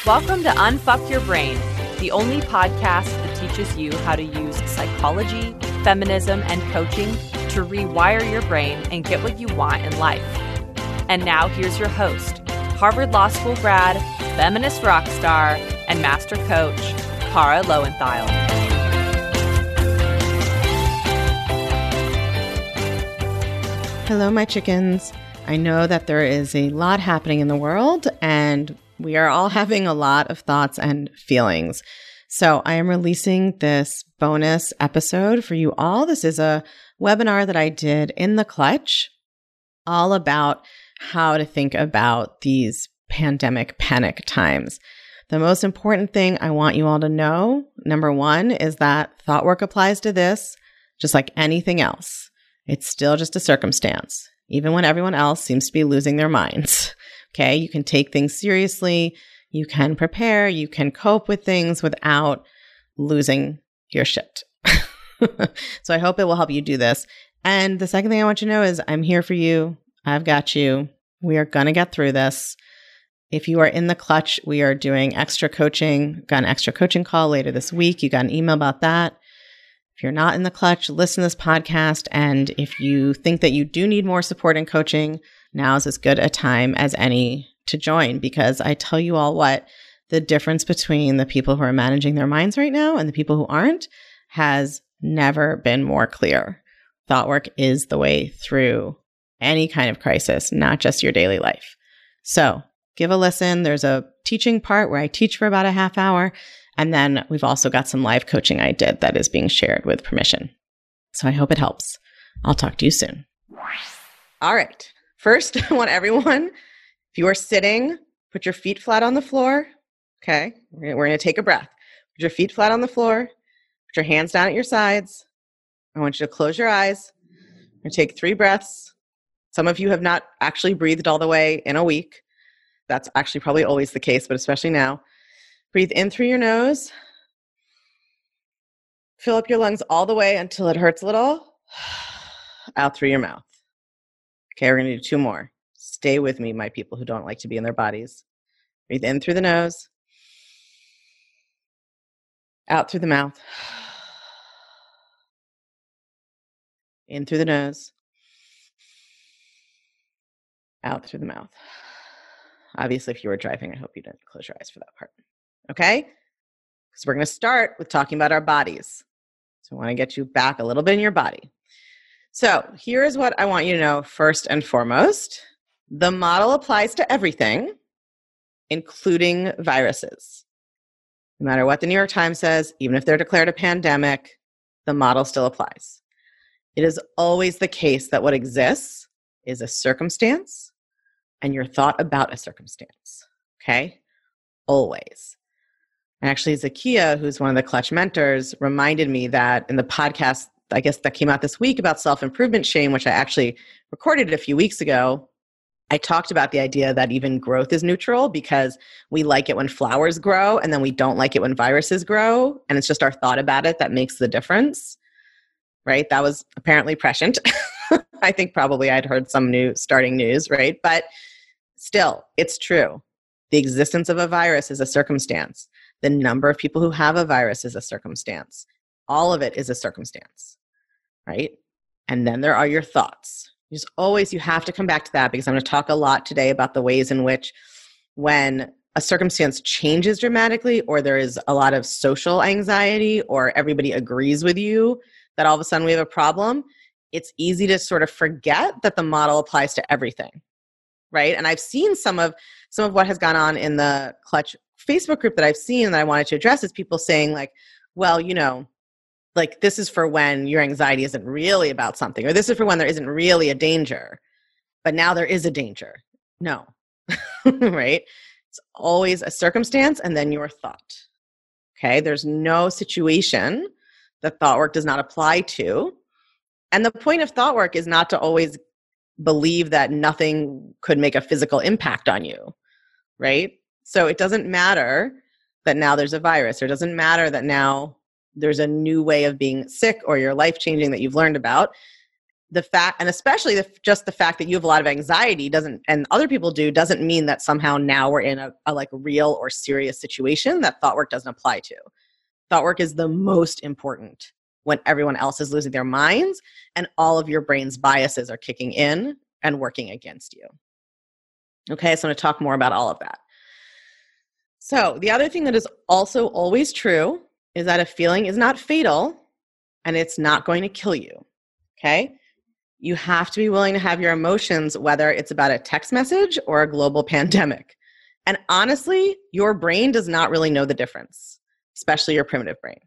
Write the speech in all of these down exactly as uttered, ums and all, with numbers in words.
Welcome to Unfuck Your Brain, the only podcast that teaches you how to use psychology, feminism, and coaching to rewire your brain and get what you want in life. And now here's your host, Harvard Law School grad, feminist rock star, and master coach, Kara Loewentheil. Hello, my chickens. I know that there is a lot happening in the world, and we are all having a lot of thoughts and feelings. So I am releasing this bonus episode for you all. This is a webinar that I did in the clutch, all about how to think about these pandemic panic times. The most important thing I want you all to know, number one, is that thought work applies to this just like anything else. It's still just a circumstance, even when everyone else seems to be losing their minds. Okay, you can take things seriously, you can prepare, you can cope with things without losing your shit. So I hope it will help you do this. And the second thing I want you to know is I'm here for you. I've got you. We are going to get through this. If you are in the clutch, we are doing extra coaching. Got an extra coaching call later this week. You got an email about that. If you're not in the clutch, listen to this podcast. And if you think that you do need more support and coaching, now is as good a time as any to join, because I tell you all what, the difference between the people who are managing their minds right now and the people who aren't has never been more clear. Thought work is the way through any kind of crisis, not just your daily life. So give a listen. There's a teaching part where I teach for about a half hour. And then we've also got some live coaching I did that is being shared with permission. So I hope it helps. I'll talk to you soon. All right. First, I want everyone, if you are sitting, put your feet flat on the floor. Okay. We're going to take a breath. Put your feet flat on the floor. Put your hands down at your sides. I want you to close your eyes. We're going to take three breaths. Some of you have not actually breathed all the way in a week. That's actually probably always the case, but especially now. Breathe in through your nose. Fill up your lungs all the way until it hurts a little. Out through your mouth. Okay, we're going to do two more. Stay with me, my people who don't like to be in their bodies. Breathe in through the nose. Out through the mouth. In through the nose. Out through the mouth. Obviously, if you were driving, I hope you didn't close your eyes for that part. Okay? Because we're going to start with talking about our bodies. So I want to get you back a little bit in your body. So here is what I want you to know first and foremost. The model applies to everything, including viruses. No matter what the New York Times says, even if they're declared a pandemic, the model still applies. It is always the case that what exists is a circumstance and your thought about a circumstance. Okay? Always. And actually, Zakia, who's one of the Clutch mentors, reminded me that in the podcast, I guess that came out this week about self-improvement shame, which I actually recorded a few weeks ago, I talked about the idea that even growth is neutral because we like it when flowers grow and then we don't like it when viruses grow. And it's just our thought about it that makes the difference, right? That was apparently prescient. I think probably I'd heard some new starting news, right? But still, it's true. The existence of a virus is a circumstance. The number of people who have a virus is a circumstance. All of it is a circumstance, right? And then there are your thoughts. Just always, you have to come back to that because I'm going to talk a lot today about the ways in which when a circumstance changes dramatically or there is a lot of social anxiety or everybody agrees with you that all of a sudden we have a problem, it's easy to sort of forget that the model applies to everything, right? And I've seen some of some of what has gone on in the Clutch Facebook group that I've seen that I wanted to address is people saying like, well, you know, like this is for when your anxiety isn't really about something, or this is for when there isn't really a danger, but now there is a danger. No, right? It's always a circumstance and then your thought. Okay, there's no situation that thought work does not apply to. And the point of thought work is not to always believe that nothing could make a physical impact on you, right? So it doesn't matter that now there's a virus, or it doesn't matter that now there's a new way of being sick or you're life-changing that you've learned about. the fact, and especially the, just the fact that you have a lot of anxiety doesn't, and other people do, doesn't mean that somehow now we're in a, a like real or serious situation that thought work doesn't apply to. Thought work is the most important when everyone else is losing their minds and all of your brain's biases are kicking in and working against you. Okay, so I'm going to talk more about all of that. So the other thing that is also always true is that a feeling is not fatal and it's not going to kill you. Okay? You have to be willing to have your emotions, whether it's about a text message or a global pandemic. And honestly, your brain does not really know the difference, especially your primitive brain.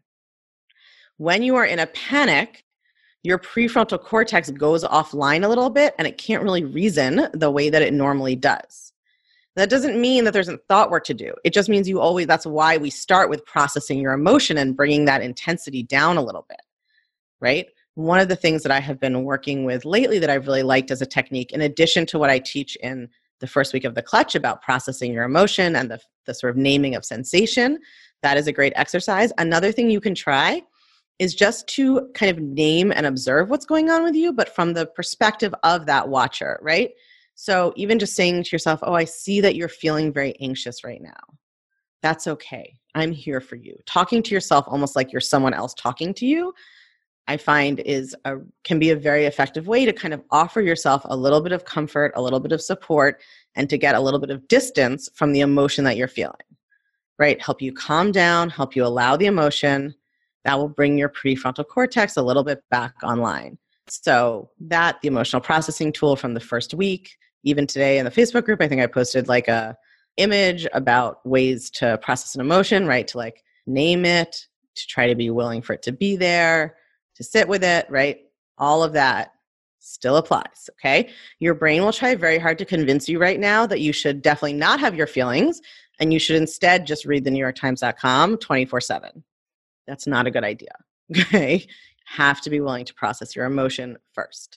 When you are in a panic, your prefrontal cortex goes offline a little bit and it can't really reason the way that it normally does. That doesn't mean that there isn't thought work to do. It just means you always, that's why we start with processing your emotion and bringing that intensity down a little bit, right? One of the things that I have been working with lately that I've really liked as a technique, in addition to what I teach in the first week of the Clutch about processing your emotion and the, the sort of naming of sensation, that is a great exercise. Another thing you can try is just to kind of name and observe what's going on with you, but from the perspective of that watcher, right? So even just saying to yourself, oh, I see that you're feeling very anxious right now. That's okay. I'm here for you. Talking to yourself almost like you're someone else talking to you, I find is a, can be a very effective way to kind of offer yourself a little bit of comfort, a little bit of support, and to get a little bit of distance from the emotion that you're feeling, right? Help you calm down, help you allow the emotion. That will bring your prefrontal cortex a little bit back online. So that, the emotional processing tool from the first week, even today in the Facebook group, I think I posted like a image about ways to process an emotion, right? To like name it, to try to be willing for it to be there, to sit with it, right? All of that still applies, okay? Your brain will try very hard to convince you right now that you should definitely not have your feelings and you should instead just read the New York Times dot com twenty-four seven. That's not a good idea, okay? Have to be willing to process your emotion first.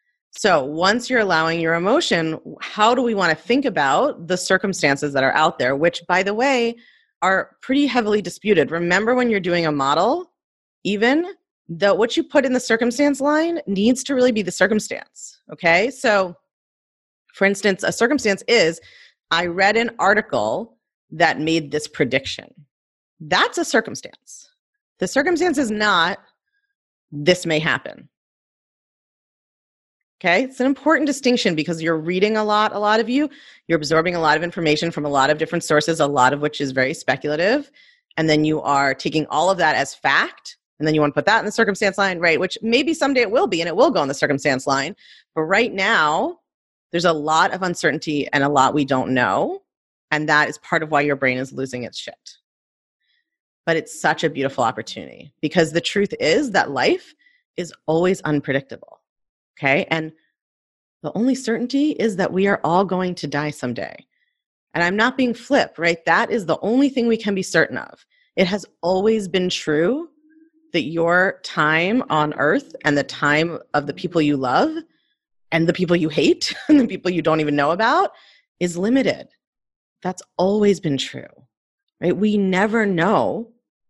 So once you're allowing your emotion, how do we want to think about the circumstances that are out there, which, by the way, are pretty heavily disputed. Remember when you're doing a model, even the what you put in the circumstance line needs to really be the circumstance, okay? So for instance, a circumstance is, I read an article that made this prediction. That's a circumstance. The circumstance is not, this may happen. Okay, it's an important distinction because you're reading a lot, a lot of you, you're absorbing a lot of information from a lot of different sources, a lot of which is very speculative. And then you are taking all of that as fact. And then you want to put that in the circumstance line, right? Which maybe someday it will be, and it will go in the circumstance line. But right now, there's a lot of uncertainty and a lot we don't know. And that is part of why your brain is losing its shit. But it's such a beautiful opportunity because the truth is that life is always unpredictable. Okay. And the only certainty is that we are all going to die someday. And I'm not being flip, right? That is the only thing we can be certain of. It has always been true that your time on earth and the time of the people you love and the people you hate and the people you don't even know about is limited. That's always been true, right? We never know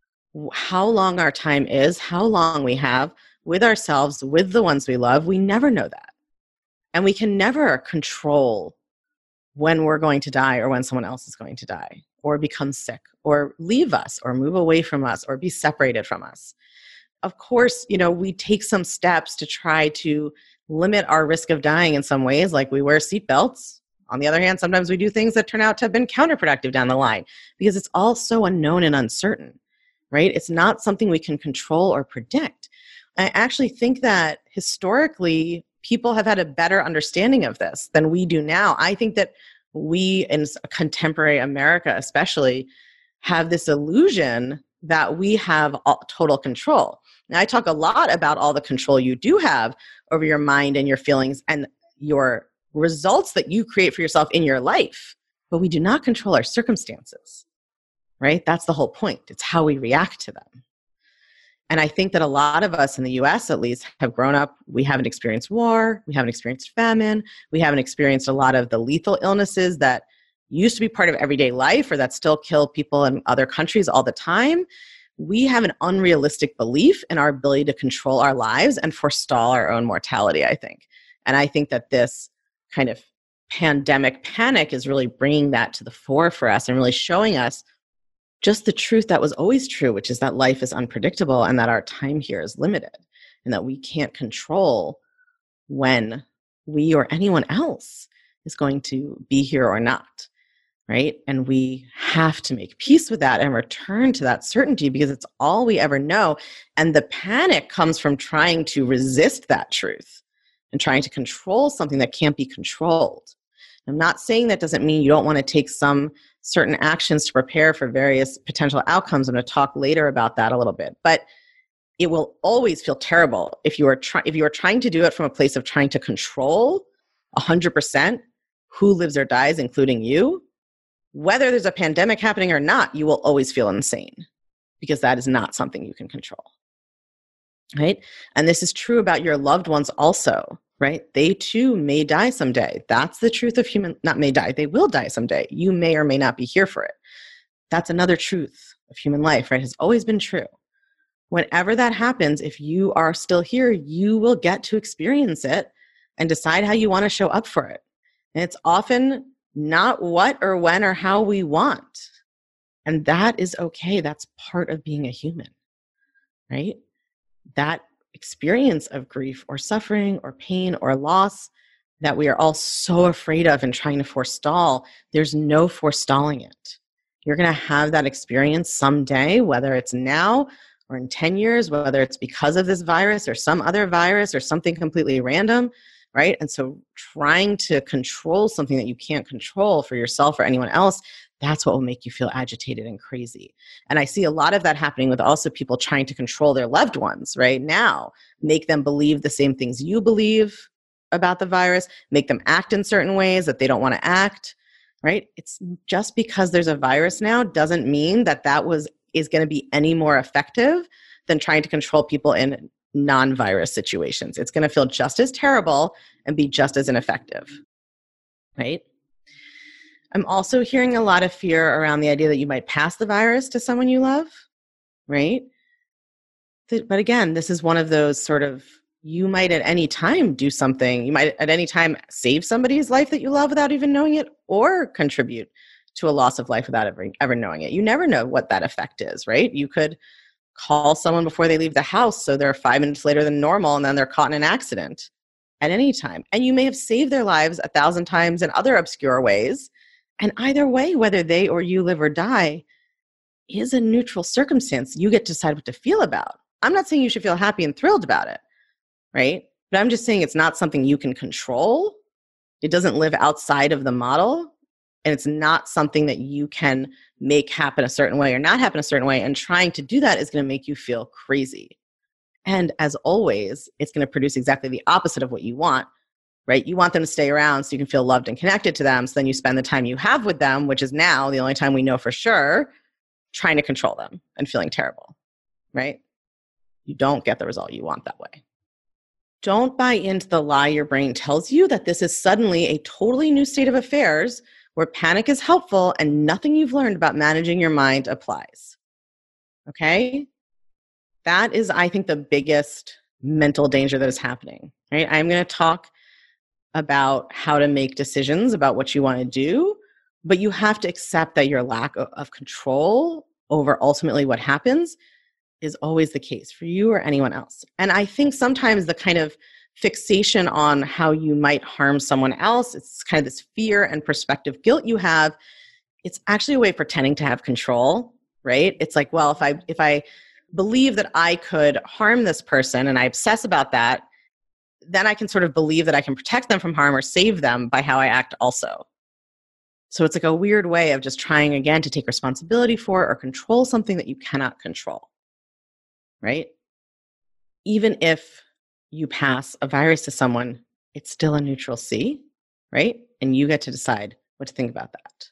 how long our time is, how long we have with ourselves, with the ones we love. We never know that. And we can never control when we're going to die or when someone else is going to die or become sick or leave us or move away from us or be separated from us. Of course, you know, we take some steps to try to limit our risk of dying in some ways, like we wear seatbelts. On the other hand, sometimes we do things that turn out to have been counterproductive down the line because it's all so unknown and uncertain, right? It's not something we can control or predict. I actually think that historically, people have had a better understanding of this than we do now. I think that we in contemporary America especially have this illusion that we have all, total control. Now, I talk a lot about all the control you do have over your mind and your feelings and your results that you create for yourself in your life, but we do not control our circumstances, right? That's the whole point. It's how we react to them. And I think that a lot of us in the U S at least have grown up, we haven't experienced war, we haven't experienced famine, we haven't experienced a lot of the lethal illnesses that used to be part of everyday life or that still kill people in other countries all the time. we have an unrealistic belief in our ability to control our lives and forestall our own mortality, I think. And I think that this kind of pandemic panic is really bringing that to the fore for us and really showing us just the truth that was always true, which is that life is unpredictable and that our time here is limited and that we can't control when we or anyone else is going to be here or not, right? And we have to make peace with that and return to that certainty because it's all we ever know. And the panic comes from trying to resist that truth and trying to control something that can't be controlled. I'm not saying that doesn't mean you don't want to take some certain actions to prepare for various potential outcomes. I'm going to talk later about that a little bit. But it will always feel terrible if you are trying if you are trying to do it from a place of trying to control one hundred percent who lives or dies, including you. Whether there's a pandemic happening or not, you will always feel insane because that is not something you can control. Right? And this is true about your loved ones also. Right? They too may die someday. That's the truth of human, not may die, they will die someday. You may or may not be here for it. That's another truth of human life, right? Has always been true. Whenever that happens, if you are still here, you will get to experience it and decide how you want to show up for it. And it's often not what or when or how we want. And that is okay. That's part of being a human, right? That experience of grief or suffering or pain or loss that we are all so afraid of and trying to forestall, there's no forestalling it. You're going to have that experience someday, whether it's now or in ten years, whether it's because of this virus or some other virus or something completely random, right? And so trying to control something that you can't control for yourself or anyone else, that's what will make you feel agitated and crazy. And I see a lot of that happening with also people trying to control their loved ones right now, make them believe the same things you believe about the virus, make them act in certain ways that they don't want to act, right? It's just because there's a virus now doesn't mean that that was is going to be any more effective than trying to control people in non-virus situations. It's going to feel just as terrible and be just as ineffective, right? I'm also hearing a lot of fear around the idea that you might pass the virus to someone you love, right? But again, this is one of those sort of, you might at any time do something, you might at any time save somebody's life that you love without even knowing it, or contribute to a loss of life without ever, ever knowing it. You never know what that effect is, right? You could call someone before they leave the house so they're five minutes later than normal and then they're caught in an accident at any time. And you may have saved their lives a thousand times in other obscure ways. And either way, whether they or you live or die is a neutral circumstance you get to decide what to feel about. I'm not saying you should feel happy and thrilled about it, right? But I'm just saying it's not something you can control. It doesn't live outside of the model. And it's not something that you can make happen a certain way or not happen a certain way. And trying to do that is going to make you feel crazy. And as always, it's going to produce exactly the opposite of what you want, right? You want them to stay around so you can feel loved and connected to them. So then you spend the time you have with them, which is now the only time we know for sure, trying to control them and feeling terrible, right? You don't get the result you want that way. Don't buy into the lie your brain tells you that this is suddenly a totally new state of affairs where panic is helpful and nothing you've learned about managing your mind applies. Okay? That is, I think, the biggest mental danger that is happening, right? I'm going to talk about how to make decisions about what you want to do, but you have to accept that your lack of control over ultimately what happens is always the case for you or anyone else. And I think sometimes the kind of fixation on how you might harm someone else, it's kind of this fear and perspective guilt you have, it's actually a way of pretending to have control, right? It's like, well, if I if I believe that I could harm this person and I obsess about that, then I can sort of believe that I can protect them from harm or save them by how I act also. So it's like a weird way of just trying again to take responsibility for or control something that you cannot control, right? Even if you pass a virus to someone, it's still a neutral C, right? And you get to decide what to think about that.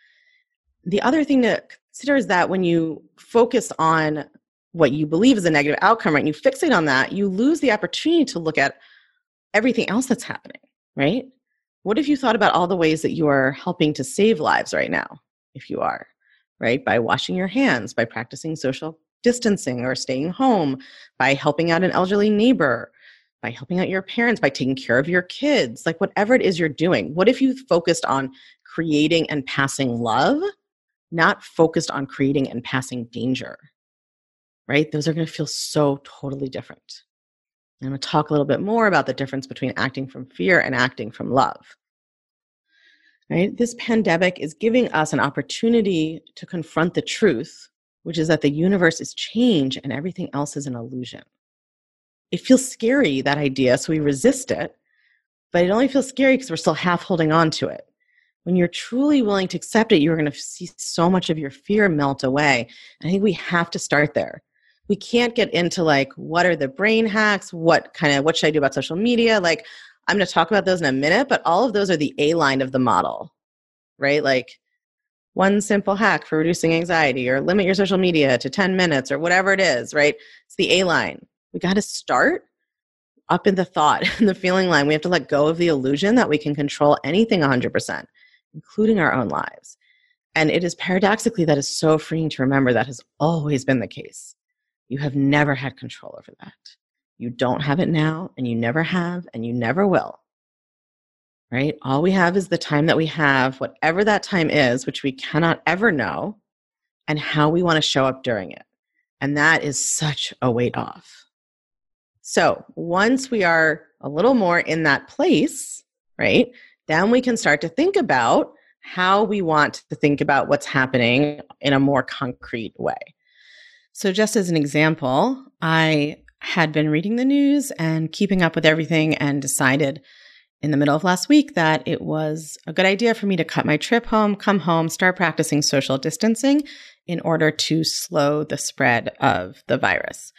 The other thing to consider is that when you focus on what you believe is a negative outcome, right, and you fixate on that, you lose the opportunity to look at everything else that's happening, right? What if you thought about all the ways that you are helping to save lives right now, if you are, right? By washing your hands, by practicing social distancing or staying home, by helping out an elderly neighbor, by helping out your parents, by taking care of your kids, like whatever it is you're doing. What if you focused on creating and passing love, not focused on creating and passing danger, right? Those are going to feel so totally different. I'm going to talk a little bit more about the difference between acting from fear and acting from love. Right? This pandemic is giving us an opportunity to confront the truth, which is that the universe is change and everything else is an illusion. It feels scary, that idea, so we resist it, but it only feels scary because we're still half holding on to it. When you're truly willing to accept it, you're going to see so much of your fear melt away. I think we have to start there. We can't get into like, what are the brain hacks? What kind of, what should I do about social media? Like, I'm going to talk about those in a minute, but all of those are the A line of the model, right? Like one simple hack for reducing anxiety, or limit your social media to ten minutes, or whatever it is, right? It's the A line. We got to start up in the thought and the feeling line. We have to let go of the illusion that we can control anything one hundred percent, including our own lives. And it is paradoxically that is so freeing to remember that has always been the case. You have never had control over that. You don't have it now, and you never have, and you never will, right? All we have is the time that we have, whatever that time is, which we cannot ever know, and how we want to show up during it. And that is such a weight off. So once we are a little more in that place, right, then we can start to think about how we want to think about what's happening in a more concrete way. So just as an example, I had been reading the news and keeping up with everything and decided in the middle of last week that it was a good idea for me to cut my trip home, come home, start practicing social distancing in order to slow the spread of the virus.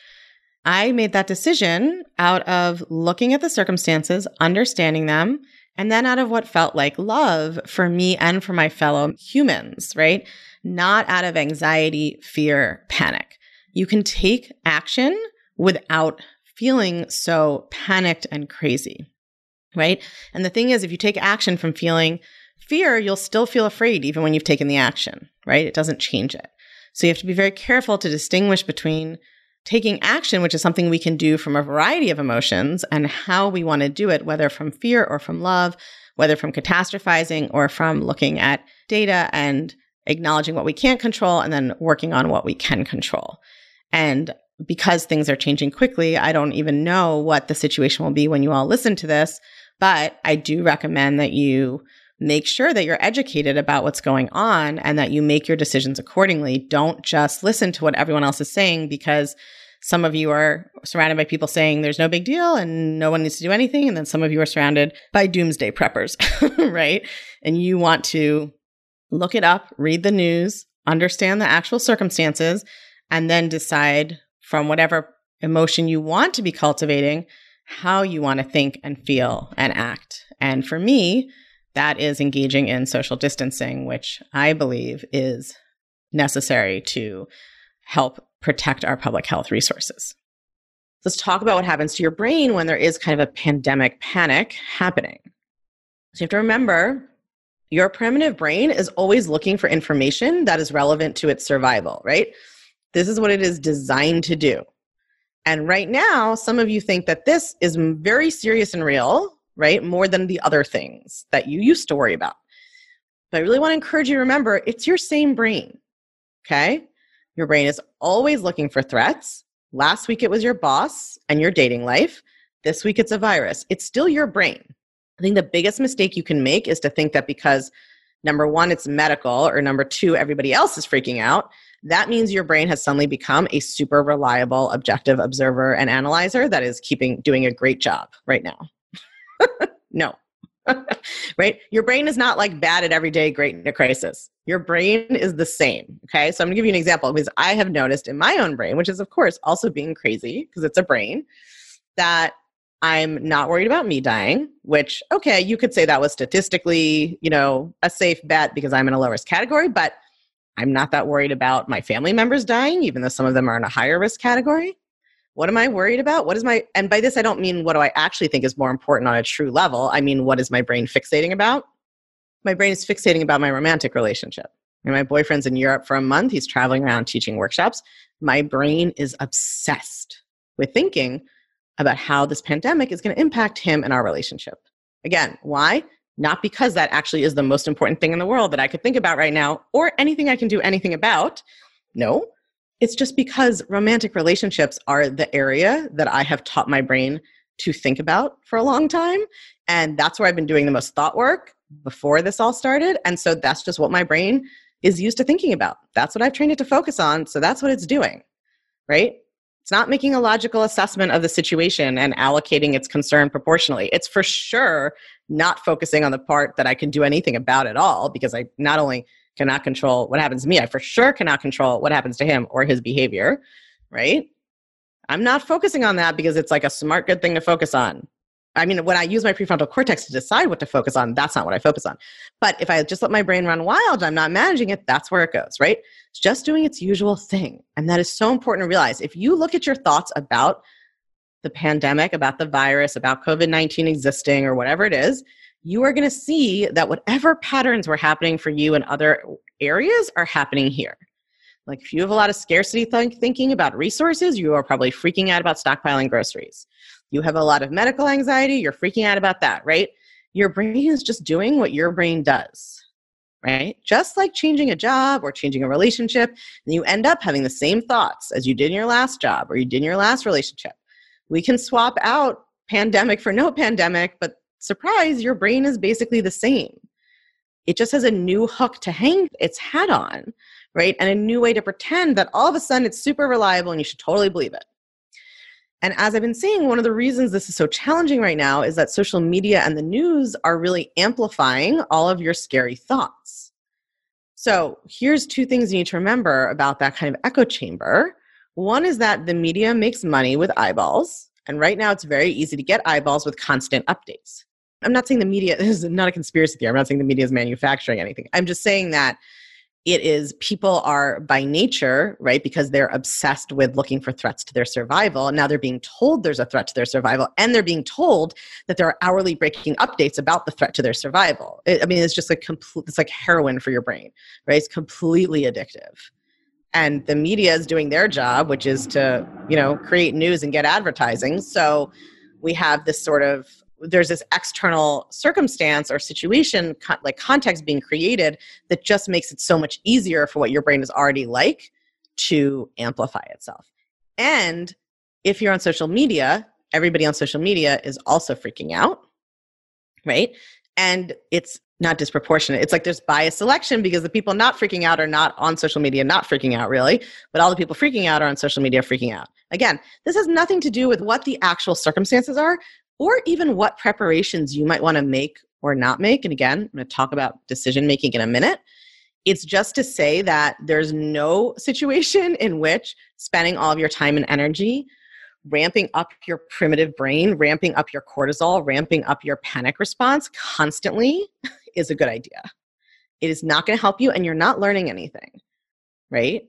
I made that decision out of looking at the circumstances, understanding them, and then out of what felt like love for me and for my fellow humans, right? Not out of anxiety, fear, panic. You can take action without feeling so panicked and crazy, right? And the thing is, if you take action from feeling fear, you'll still feel afraid even when you've taken the action, right? It doesn't change it. So you have to be very careful to distinguish between taking action, which is something we can do from a variety of emotions, and how we want to do it, whether from fear or from love, whether from catastrophizing or from looking at data and acknowledging what we can't control and then working on what we can control. And because things are changing quickly, I don't even know what the situation will be when you all listen to this, but I do recommend that you make sure that you're educated about what's going on and that you make your decisions accordingly. Don't just listen to what everyone else is saying, because some of you are surrounded by people saying there's no big deal and no one needs to do anything. And then some of you are surrounded by doomsday preppers, right? And you want to look it up, read the news, understand the actual circumstances, and then decide from whatever emotion you want to be cultivating, how you want to think and feel and act. And for me, that is engaging in social distancing, which I believe is necessary to help protect our public health resources. Let's talk about what happens to your brain when there is kind of a pandemic panic happening. So you have to remember, your primitive brain is always looking for information that is relevant to its survival, right? This is what it is designed to do. And right now, some of you think that this is very serious and real, right? More than the other things that you used to worry about. But I really want to encourage you to remember, it's your same brain, okay? Your brain is always looking for threats. Last week, it was your boss and your dating life. This week, it's a virus. It's still your brain. I think the biggest mistake you can make is to think that because, number one, it's medical, or number two, everybody else is freaking out, that means your brain has suddenly become a super reliable, objective observer and analyzer that is keeping doing a great job right now. No. Right? Your brain is not like bad at every day, great in a crisis. Your brain is the same. Okay. So I'm gonna give you an example, because I have noticed in my own brain, which is of course also being crazy because it's a brain, that I'm not worried about me dying, which, okay, you could say that was statistically, you know, a safe bet because I'm in a low risk category, but I'm not that worried about my family members dying, even though some of them are in a higher risk category. What am I worried about? What is my, and by this, I don't mean what do I actually think is more important on a true level. I mean, what is my brain fixating about? My brain is fixating about my romantic relationship. And my boyfriend's in Europe for a month. He's traveling around teaching workshops. My brain is obsessed with thinking about how this pandemic is going to impact him and our relationship. Again, why? Not because that actually is the most important thing in the world that I could think about right now or anything I can do anything about. No, it's just because romantic relationships are the area that I have taught my brain to think about for a long time. And that's where I've been doing the most thought work before this all started. And so that's just what my brain is used to thinking about. That's what I've trained it to focus on. So that's what it's doing, right? It's not making a logical assessment of the situation and allocating its concern proportionally. It's for sure not focusing on the part that I can do anything about at all, because I not only cannot control what happens to me, I for sure cannot control what happens to him or his behavior, right? I'm not focusing on that because it's like a smart, good thing to focus on. I mean, when I use my prefrontal cortex to decide what to focus on, that's not what I focus on. But if I just let my brain run wild, I'm not managing it, that's where it goes, right? It's just doing its usual thing. And that is so important to realize. If you look at your thoughts about the pandemic, about the virus, about covid nineteen existing or whatever it is, you are going to see that whatever patterns were happening for you in other areas are happening here. Like if you have a lot of scarcity th- thinking about resources, you are probably freaking out about stockpiling groceries. You have a lot of medical anxiety, you're freaking out about that, right? Your brain is just doing what your brain does, right? Just like changing a job or changing a relationship, and you end up having the same thoughts as you did in your last job or you did in your last relationship. We can swap out pandemic for no pandemic, but surprise, your brain is basically the same. It just has a new hook to hang its hat on, right? And a new way to pretend that all of a sudden it's super reliable and you should totally believe it. And as I've been saying, one of the reasons this is so challenging right now is that social media and the news are really amplifying all of your scary thoughts. So here's two things you need to remember about that kind of echo chamber. One is that the media makes money with eyeballs. And right now it's very easy to get eyeballs with constant updates. I'm not saying the media, this is not a conspiracy theory. I'm not saying the media is manufacturing anything. I'm just saying that it is, people are by nature, right, because they're obsessed with looking for threats to their survival. And now they're being told there's a threat to their survival, and they're being told that there are hourly breaking updates about the threat to their survival. It, I mean, it's just like complete, it's like heroin for your brain, right? It's completely addictive. And the media is doing their job, which is to, you know, create news and get advertising. So we have this sort of, there's this external circumstance or situation, co- like context being created that just makes it so much easier for what your brain is already like to amplify itself. And if you're on social media, everybody on social media is also freaking out, right? And it's not disproportionate. It's like there's bias selection because the people not freaking out are not on social media, not freaking out really, but all the people freaking out are on social media freaking out. Again, this has nothing to do with what the actual circumstances are, or even what preparations you might want to make or not make. And again, I'm going to talk about decision-making in a minute. It's just to say that there's no situation in which spending all of your time and energy ramping up your primitive brain, ramping up your cortisol, ramping up your panic response constantly is a good idea. It is not going to help you, and you're not learning anything, right?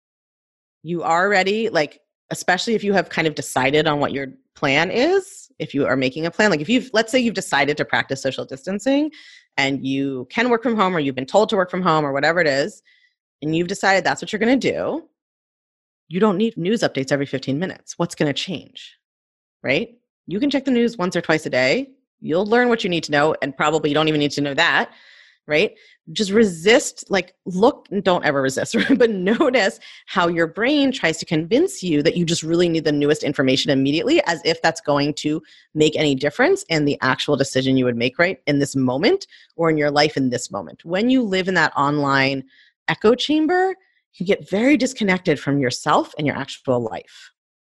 You already, like, especially if you have kind of decided on what your plan is, if you are making a plan, like if you've, let's say you've decided to practice social distancing and you can work from home, or you've been told to work from home, or whatever it is, and you've decided that's what you're going to do, you don't need news updates every fifteen minutes. What's going to change, right? You can check the news once or twice a day. You'll learn what you need to know, and probably you don't even need to know that, right? Just resist, like look, don't ever resist, but notice how your brain tries to convince you that you just really need the newest information immediately, as if that's going to make any difference in the actual decision you would make right in this moment or in your life in this moment. When you live in that online echo chamber, you get very disconnected from yourself and your actual life.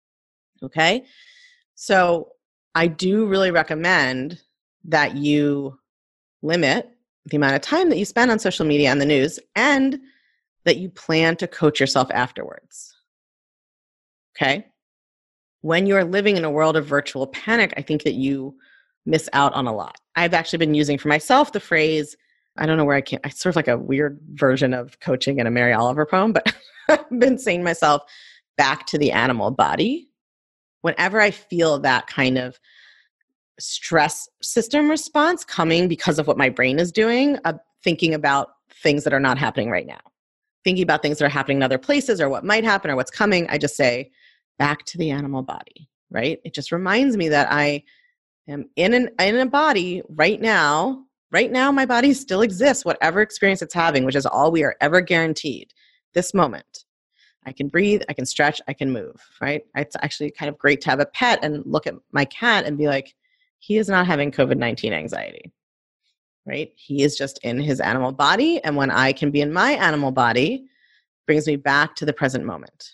Okay? So I do really recommend that you limit the amount of time that you spend on social media and the news, and that you plan to coach yourself afterwards. Okay? When you're living in a world of virtual panic, I think that you miss out on a lot. I've actually been using for myself the phrase, I don't know where I can, it's sort of like a weird version of coaching in a Mary Oliver poem, but I've been saying to myself, back to the animal body. Whenever I feel that kind of stress system response coming because of what my brain is doing, uh, thinking about things that are not happening right now. Thinking about things that are happening in other places or what might happen or what's coming, I just say, back to the animal body, right? It just reminds me that I am in an in a body right now. Right now, my body still exists, whatever experience it's having, which is all we are ever guaranteed. This moment, I can breathe, I can stretch, I can move, right? It's actually kind of great to have a pet and look at my cat and be like, he is not having COVID nineteen anxiety, right? He is just in his animal body. And when I can be in my animal body, brings me back to the present moment.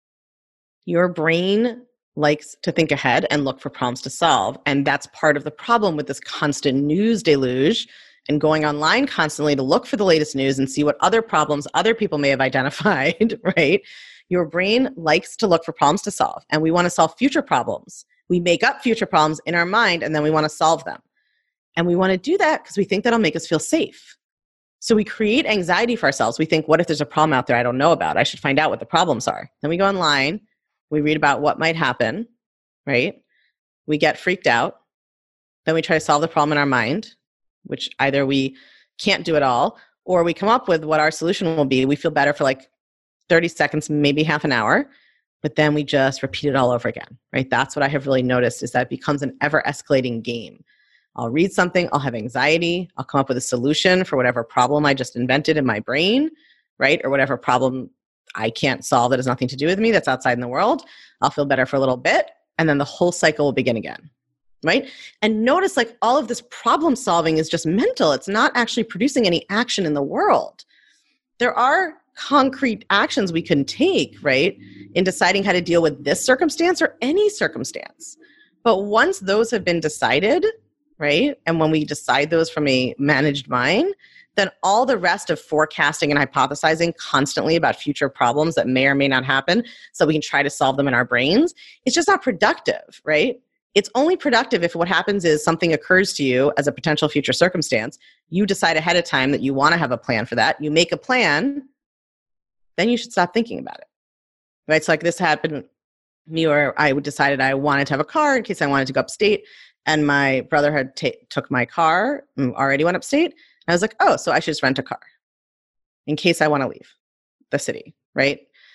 Your brain likes to think ahead and look for problems to solve. And that's part of the problem with this constant news deluge and going online constantly to look for the latest news and see what other problems other people may have identified, right? Your brain likes to look for problems to solve, and we want to solve future problems. We make up future problems in our mind, and then we want to solve them. And we want to do that because we think that'll make us feel safe. So we create anxiety for ourselves. We think, what if there's a problem out there I don't know about? I should find out what the problems are. Then we go online, we read about what might happen, right? We get freaked out. Then we try to solve the problem in our mind, which either we can't do at all, or we come up with what our solution will be. We feel better for like thirty seconds, maybe half an hour, but then we just repeat it all over again, right? That's what I have really noticed, is that it becomes an ever-escalating game. I'll read something, I'll have anxiety, I'll come up with a solution for whatever problem I just invented in my brain, right? Or whatever problem I can't solve that has nothing to do with me, that's outside in the world. I'll feel better for a little bit, and then the whole cycle will begin again, right? And notice, like, all of this problem solving is just mental. It's not actually producing any action in the world. There are concrete actions we can take, right, in deciding how to deal with this circumstance or any circumstance. But once those have been decided, right, and when we decide those from a managed mind, then all the rest of forecasting and hypothesizing constantly about future problems that may or may not happen so we can try to solve them in our brains, it's just not productive, right? It's only productive if what happens is something occurs to you as a potential future circumstance. You decide ahead of time that you want to have a plan for that. You make a plan, then you should stop thinking about it, right? So like this happened, me or I decided I wanted to have a car in case I wanted to go upstate, and my brother had ta- took my car and already went upstate. And I was like, oh, so I should just rent a car in case I want to leave the city, right?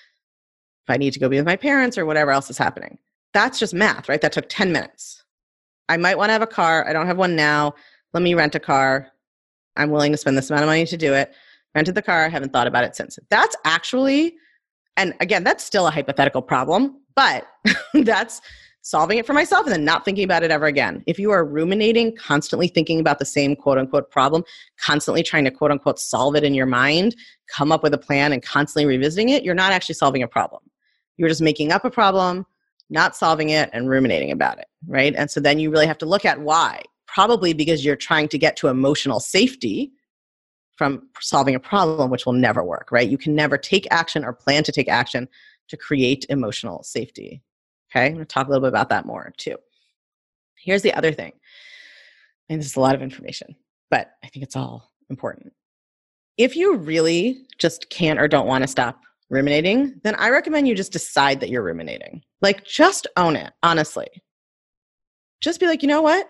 If I need to go be with my parents or whatever else is happening. That's just math, right? That took ten minutes. I might want to have a car. I don't have one now. Let me rent a car. I'm willing to spend this amount of money to do it. Rented the car. Haven't thought about it since. That's actually, and again, that's still a hypothetical problem, but that's solving it for myself and then not thinking about it ever again. If you are ruminating, constantly thinking about the same quote unquote problem, constantly trying to quote unquote solve it in your mind, come up with a plan and constantly revisiting it, you're not actually solving a problem. You're just making up a problem, not solving it, and ruminating about it, right? And so then you really have to look at why. Probably because you're trying to get to emotional safety from solving a problem, which will never work, right? You can never take action or plan to take action to create emotional safety. Okay, I'm going to talk a little bit about that more too. Here's the other thing, and this is a lot of information, but I think it's all important. If you really just can't or don't want to stop ruminating, then I recommend you just decide that you're ruminating. Like, just own it, honestly. Just be like, you know what?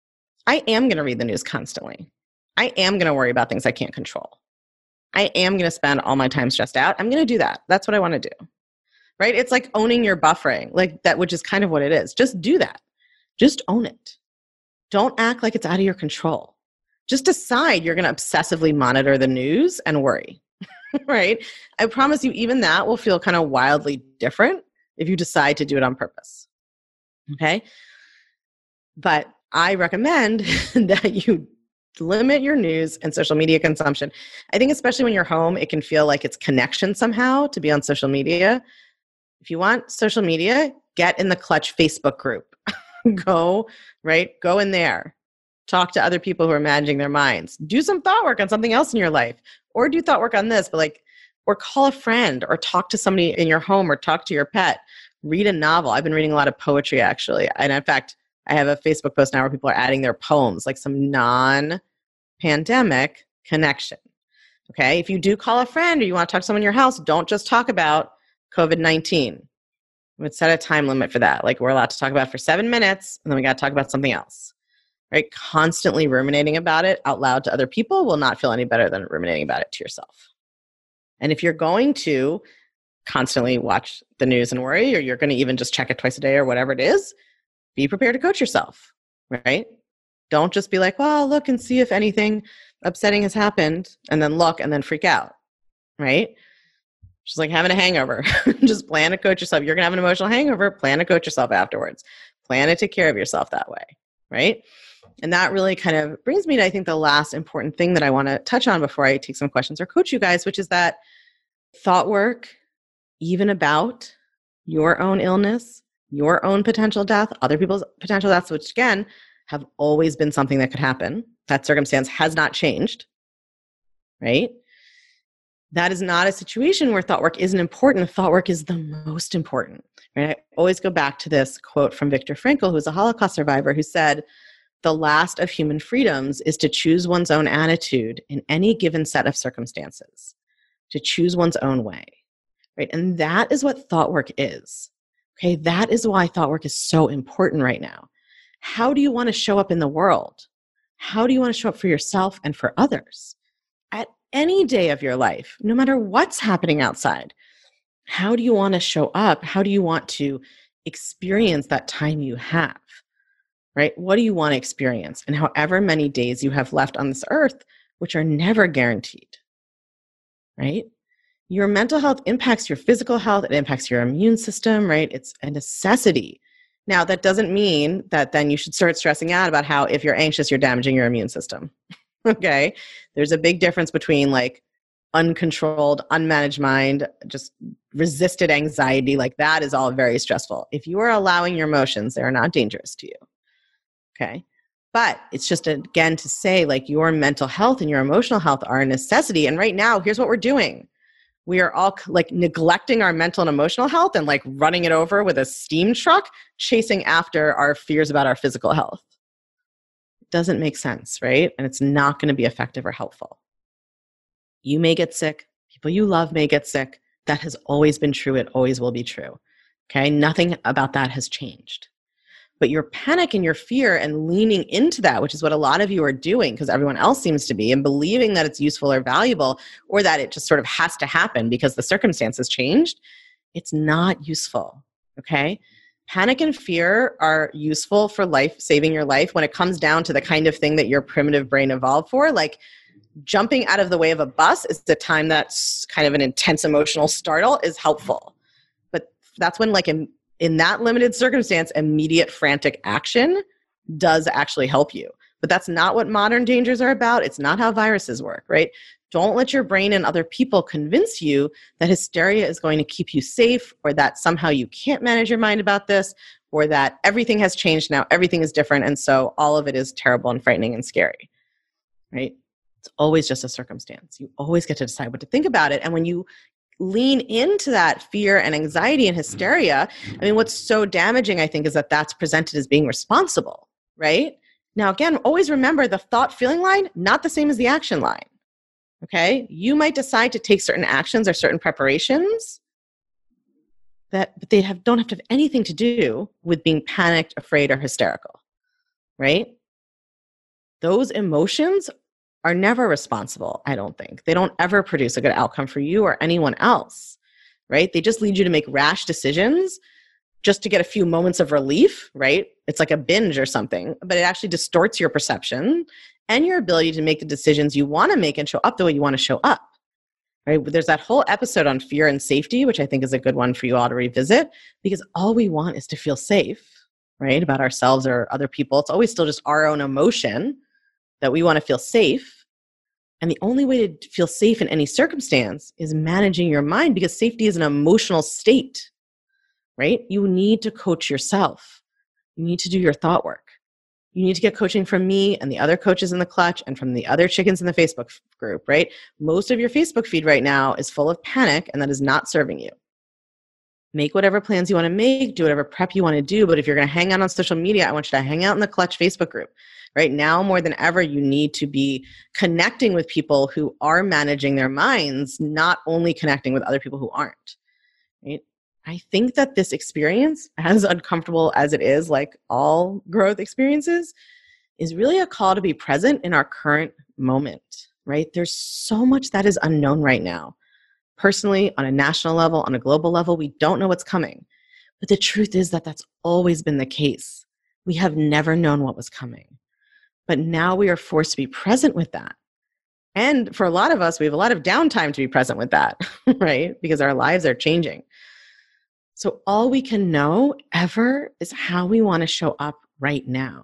I am going to read the news constantly. I am going to worry about things I can't control. I am going to spend all my time stressed out. I'm going to do that. That's what I want to do. Right? It's like owning your buffering, like that, which is kind of what it is. Just do that. Just own it. Don't act like it's out of your control. Just decide you're going to obsessively monitor the news and worry. Right? I promise you, even that will feel kind of wildly different if you decide to do it on purpose. Okay? But I recommend that you limit your news and social media consumption. I think especially when you're home, it can feel like it's connection somehow to be on social media. If you want social media, get in the Clutch Facebook group. Go, right? Go in there. Talk to other people who are managing their minds. Do some thought work on something else in your life, or do thought work on this, but like, or call a friend, or talk to somebody in your home, or talk to your pet. Read a novel. I've been reading a lot of poetry, actually. And in fact, I have a Facebook post now where people are adding their poems, like some non-pandemic connection. Okay? If you do call a friend or you want to talk to someone in your house, don't just talk about COVID nineteen. Let's set a time limit for that. Like, we're allowed to talk about it for seven minutes, and then we got to talk about something else. right? Constantly ruminating about it out loud to other people will not feel any better than ruminating about it to yourself. And if you're going to constantly watch the news and worry, or you're going to even just check it twice a day or whatever it is, be prepared to coach yourself, right? Don't just be like, well, I'll look and see if anything upsetting has happened, and then look and then freak out, right? Just like having a hangover. Just plan to coach yourself. You're going to have an emotional hangover, plan to coach yourself afterwards. Plan to take care of yourself that way, right? And that really kind of brings me to, I think, the last important thing that I want to touch on before I take some questions or coach you guys, which is that thought work, even about your own illness, your own potential death, other people's potential deaths, which again, have always been something that could happen. That circumstance has not changed, right? That is not a situation where thought work isn't important. Thought work is the most important, right? I always go back to this quote from Viktor Frankl, who's a Holocaust survivor, who said, the last of human freedoms is to choose one's own attitude in any given set of circumstances, to choose one's own way, right? And that is what thought work is, okay? That is why thought work is so important right now. How do you want to show up in the world? How do you want to show up for yourself and for others? At any day of your life, no matter what's happening outside, how do you want to show up? How do you want to experience that time you have? Right? What do you want to experience? And however many days you have left on this earth, which are never guaranteed, right? Your mental health impacts your physical health. It impacts your immune system, right? It's a necessity. Now, that doesn't mean that then you should start stressing out about how if you're anxious, you're damaging your immune system. Okay? There's a big difference between like uncontrolled, unmanaged mind, just resisted anxiety. Like that is all very stressful. If you are allowing your emotions, they are not dangerous to you. Okay. But it's just, again, to say like your mental health and your emotional health are a necessity. And right now, here's what we're doing. We are all like neglecting our mental and emotional health and like running it over with a steam truck, chasing after our fears about our physical health. It doesn't make sense, right? And it's not going to be effective or helpful. You may get sick. People you love may get sick. That has always been true. It always will be true. Okay. Nothing about that has changed. But your panic and your fear and leaning into that, which is what a lot of you are doing because everyone else seems to be, and believing that it's useful or valuable, or that it just sort of has to happen because the circumstances changed, it's not useful, okay? Panic and fear are useful for life, saving your life when it comes down to the kind of thing that your primitive brain evolved for. Like jumping out of the way of a bus is the time that's kind of an intense emotional startle is helpful. But that's when like a in that limited circumstance, immediate frantic action does actually help you. But that's not what modern dangers are about. It's not how viruses work, right? Don't let your brain and other people convince you that hysteria is going to keep you safe, or that somehow you can't manage your mind about this, or that everything has changed now, everything is different, and so all of it is terrible and frightening and scary, right? It's always just a circumstance. You always get to decide what to think about it. And when you lean into that fear and anxiety and hysteria, I mean, what's so damaging, I think, is that that's presented as being responsible, right? Now, again, always remember the thought feeling line, not the same as the action line, okay? You might decide to take certain actions or certain preparations that but they have don't have to have anything to do with being panicked, afraid, or hysterical, right? Those emotions are never responsible, I don't think. They don't ever produce a good outcome for you or anyone else, right? They just lead you to make rash decisions just to get a few moments of relief, right? It's like a binge or something, but it actually distorts your perception and your ability to make the decisions you want to make and show up the way you want to show up, right? There's that whole episode on fear and safety, which I think is a good one for you all to revisit, because all we want is to feel safe, right? About ourselves or other people. It's always still just our own emotion that we want to feel safe. And the only way to feel safe in any circumstance is managing your mind, because safety is an emotional state, right? You need to coach yourself. You need to do your thought work. You need to get coaching from me and the other coaches in the Clutch and from the other chickens in the Facebook group, right? Most of your Facebook feed right now is full of panic, and that is not serving you. Make whatever plans you want to make, do whatever prep you want to do. But if you're going to hang out on social media, I want you to hang out in the Clutch Facebook group. Right now, more than ever, you need to be connecting with people who are managing their minds, not only connecting with other people who aren't. Right? I think that this experience, as uncomfortable as it is, like all growth experiences, is really a call to be present in our current moment, right? There's so much that is unknown right now. Personally, on a national level, on a global level, we don't know what's coming. But the truth is that that's always been the case. We have never known what was coming. But now we are forced to be present with that. And for a lot of us, we have a lot of downtime to be present with that, right? Because our lives are changing. So all we can know ever is how we want to show up right now.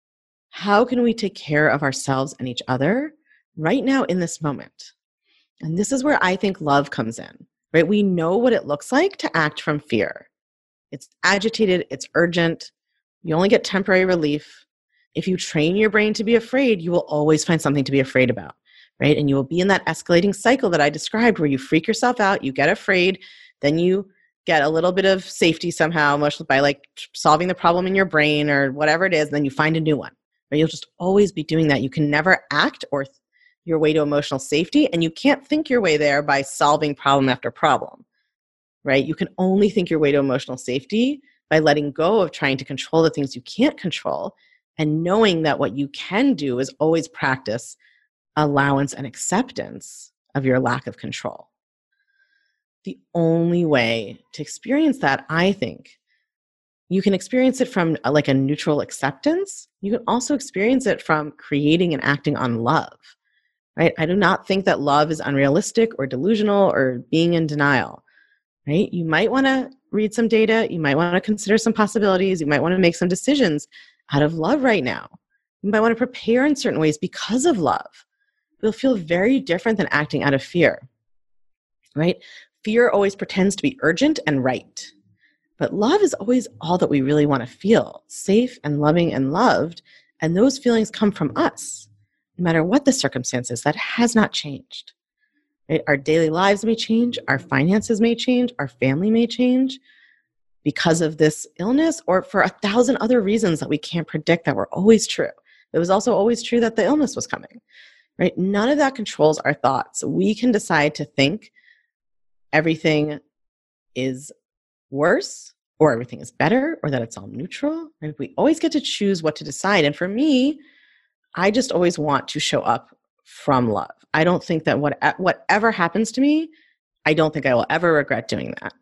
How can we take care of ourselves and each other right now in this moment? And this is where I think love comes in, right? We know what it looks like to act from fear. It's agitated, it's urgent. You only get temporary relief. If you train your brain to be afraid, you will always find something to be afraid about, right? And you will be in that escalating cycle that I described where you freak yourself out, you get afraid, then you get a little bit of safety somehow by like solving the problem in your brain or whatever it is, and then you find a new one. Right? You'll just always be doing that. You can never act or th- your way to emotional safety, and you can't think your way there by solving problem after problem, right? You can only think your way to emotional safety by letting go of trying to control the things you can't control and knowing that what you can do is always practice allowance and acceptance of your lack of control. The only way to experience that, I think, you can experience it from a, like a neutral acceptance. You can also experience it from creating and acting on love, right? I do not think that love is unrealistic or delusional or being in denial, right? You might want to read some data. You might want to consider some possibilities. You might want to make some decisions out of love right now. You might want to prepare in certain ways because of love. It'll feel very different than acting out of fear, right? Fear always pretends to be urgent and right. But love is always all that we really want to feel, safe and loving and loved. And those feelings come from us, no matter what the circumstances. That has not changed. Right? Our daily lives may change, our finances may change, our family may change because of this illness or for a thousand other reasons that we can't predict that were always true. It was also always true that the illness was coming. Right? None of that controls our thoughts. We can decide to think everything is worse or everything is better or that it's all neutral. Right? We always get to choose what to decide. And for me, I just always want to show up from love. I don't think that what, whatever happens to me, I don't think I will ever regret doing that.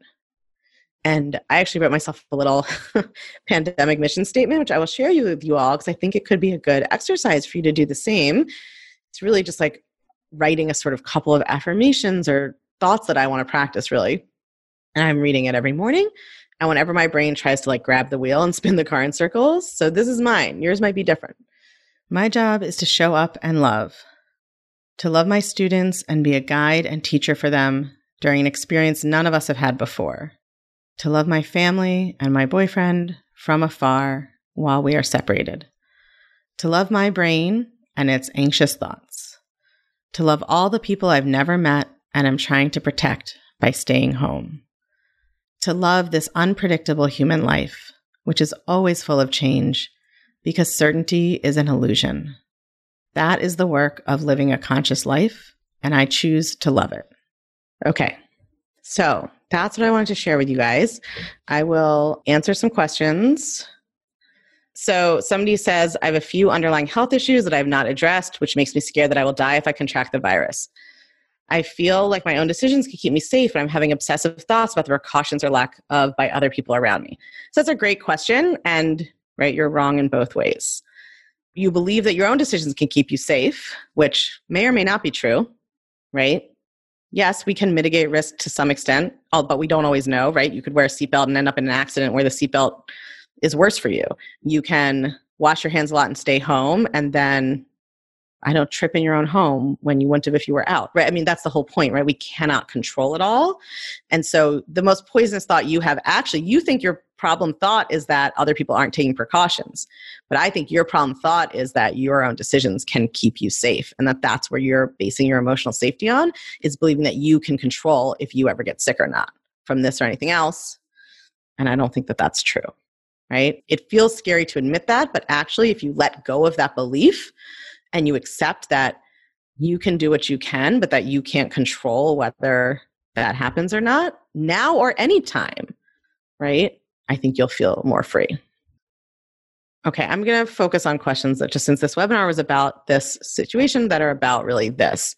And I actually wrote myself a little pandemic mission statement, which I will share you with you all because I think it could be a good exercise for you to do the same. It's really just like writing a sort of couple of affirmations or thoughts that I want to practice, really. And I'm reading it every morning. And whenever my brain tries to like grab the wheel and spin the car in circles, so this is mine. Yours might be different. My job is to show up and love, to love my students and be a guide and teacher for them during an experience none of us have had before, to love my family and my boyfriend from afar while we are separated, to love my brain and its anxious thoughts, to love all the people I've never met and am trying to protect by staying home, to love this unpredictable human life, which is always full of change because certainty is an illusion. That is the work of living a conscious life, and I choose to love it. Okay, so that's what I wanted to share with you guys. I will answer some questions. So somebody says, I have a few underlying health issues that I have not addressed, which makes me scared that I will die if I contract the virus. I feel like my own decisions can keep me safe, but I'm having obsessive thoughts about the precautions or lack of by other people around me. So that's a great question. And right, you're wrong in both ways. You believe that your own decisions can keep you safe, which may or may not be true, right? Yes, we can mitigate risk to some extent, but we don't always know, right? You could wear a seatbelt and end up in an accident where the seatbelt is worse for you. You can wash your hands a lot and stay home, and then I don't trip in your own home when you wouldn't have if you were out, right? I mean, that's the whole point, right? We cannot control it all. And so the most poisonous thought you have, actually, you think your problem thought is that other people aren't taking precautions. But I think your problem thought is that your own decisions can keep you safe, and that that's where you're basing your emotional safety on, is believing that you can control if you ever get sick or not from this or anything else. And I don't think that that's true, right? It feels scary to admit that, but actually, if you let go of that belief, and you accept that you can do what you can, but that you can't control whether that happens or not, now or anytime, right? I think you'll feel more free. Okay, I'm going to focus on questions that just since this webinar was about this situation that are about really this.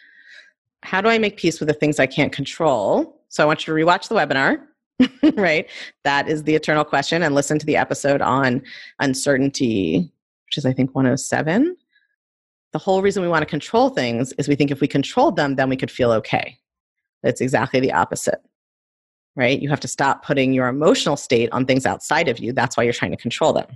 How do I make peace with the things I can't control? So I want you to rewatch the webinar, right? That is the eternal question, and listen to the episode on uncertainty, which is I think one oh seven. The whole reason we want to control things is we think if we controlled them, then we could feel okay. It's exactly the opposite, right? You have to stop putting your emotional state on things outside of you. That's why you're trying to control them.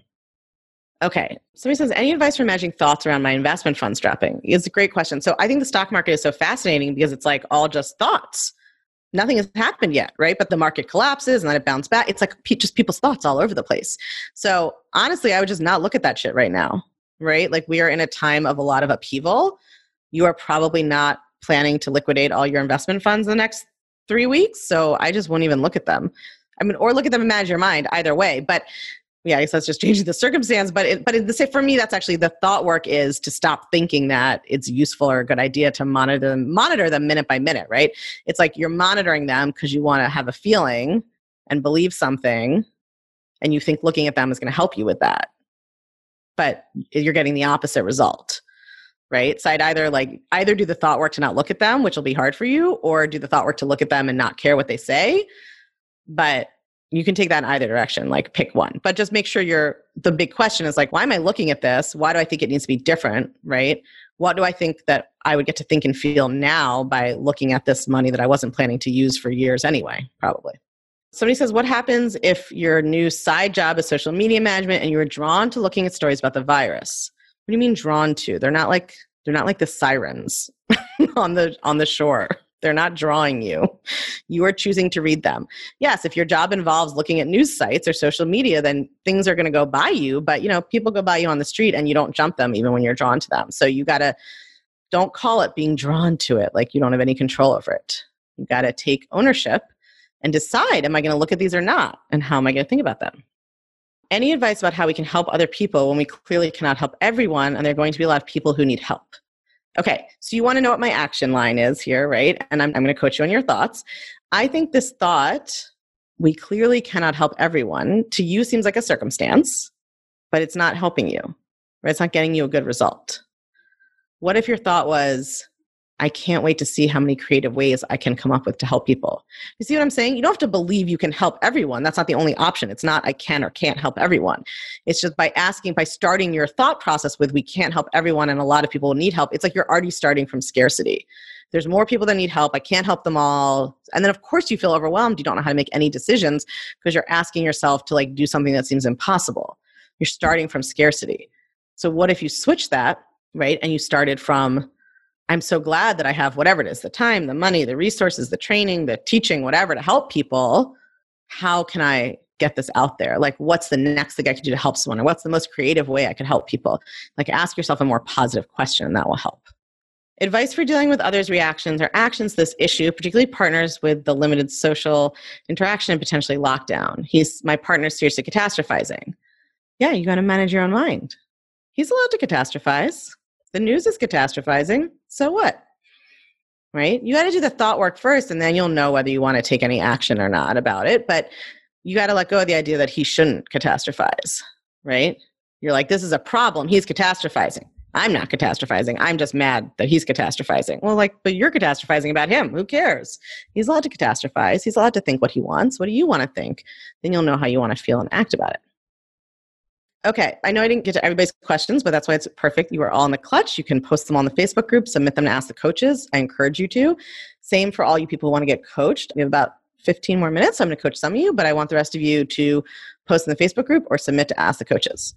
Okay. Somebody says, any advice for managing thoughts around my investment funds dropping? It's a great question. So I think the stock market is so fascinating because it's like all just thoughts. Nothing has happened yet, right? But the market collapses and then it bounces back. It's like pe- just people's thoughts all over the place. So honestly, I would just not look at that shit right now, right? Like we are in a time of a lot of upheaval. You are probably not planning to liquidate all your investment funds in the next three weeks. So I just won't even look at them. I mean, or look at them and manage your mind either way. But yeah, I guess that's just changing the circumstance. But it, but it, the, for me, that's actually the thought work is to stop thinking that it's useful or a good idea to monitor them, monitor them minute by minute, right? It's like you're monitoring them because you want to have a feeling and believe something, and you think looking at them is going to help you with that. But you're getting the opposite result, right? So I'd either like either do the thought work to not look at them, which will be hard for you, or do the thought work to look at them and not care what they say. But you can take that in either direction, like pick one. But just make sure you're, the big question is like, why am I looking at this? Why do I think it needs to be different, right? What do I think that I would get to think and feel now by looking at this money that I wasn't planning to use for years anyway, probably. Somebody says, what happens if your new side job is social media management and you were drawn to looking at stories about the virus? What do you mean drawn to? They're not like, they're not like the sirens on the on the shore. They're not drawing you. You are choosing to read them. Yes, if your job involves looking at news sites or social media, then things are going to go by you. But, you know, people go by you on the street and you don't jump them even when you're drawn to them. So you got to, don't call it being drawn to it like you don't have any control over it. You got to take ownership and decide, am I going to look at these or not? And how am I going to think about them? Any advice about how we can help other people when we clearly cannot help everyone and there are going to be a lot of people who need help? Okay, so you want to know what my action line is here, right? And I'm, I'm going to coach you on your thoughts. I think this thought, we clearly cannot help everyone, to you seems like a circumstance, but it's not helping you, right? It's not getting you a good result. What if your thought was, I can't wait to see how many creative ways I can come up with to help people? You see what I'm saying? You don't have to believe you can help everyone. That's not the only option. It's not I can or can't help everyone. It's just by asking, by starting your thought process with we can't help everyone and a lot of people need help. It's like you're already starting from scarcity. There's more people that need help. I can't help them all. And then of course you feel overwhelmed. You don't know how to make any decisions because you're asking yourself to like do something that seems impossible. You're starting from scarcity. So what if you switch that, right? And you started from, I'm so glad that I have whatever it is, the time, the money, the resources, the training, the teaching, whatever to help people. How can I get this out there? Like, what's the next thing I could do to help someone? Or what's the most creative way I could help people? Like, ask yourself a more positive question and that will help. Advice for dealing with others' reactions or actions to this issue, particularly partners with the limited social interaction and potentially lockdown. He's my partner's seriously catastrophizing. Yeah, you got to manage your own mind. He's allowed to catastrophize. The news is catastrophizing. So what? Right? You got to do the thought work first, and then you'll know whether you want to take any action or not about it. But you got to let go of the idea that he shouldn't catastrophize, right? You're like, this is a problem. He's catastrophizing. I'm not catastrophizing. I'm just mad that he's catastrophizing. Well, like, but you're catastrophizing about him. Who cares? He's allowed to catastrophize. He's allowed to think what he wants. What do you want to think? Then you'll know how you want to feel and act about it. Okay, I know I didn't get to everybody's questions, but that's why it's perfect. You are all in the clutch. You can post them on the Facebook group, submit them to Ask the Coaches. I encourage you to. Same for all you people who want to get coached. We have about fifteen more minutes. So I'm going to coach some of you, but I want the rest of you to post in the Facebook group or submit to Ask the Coaches.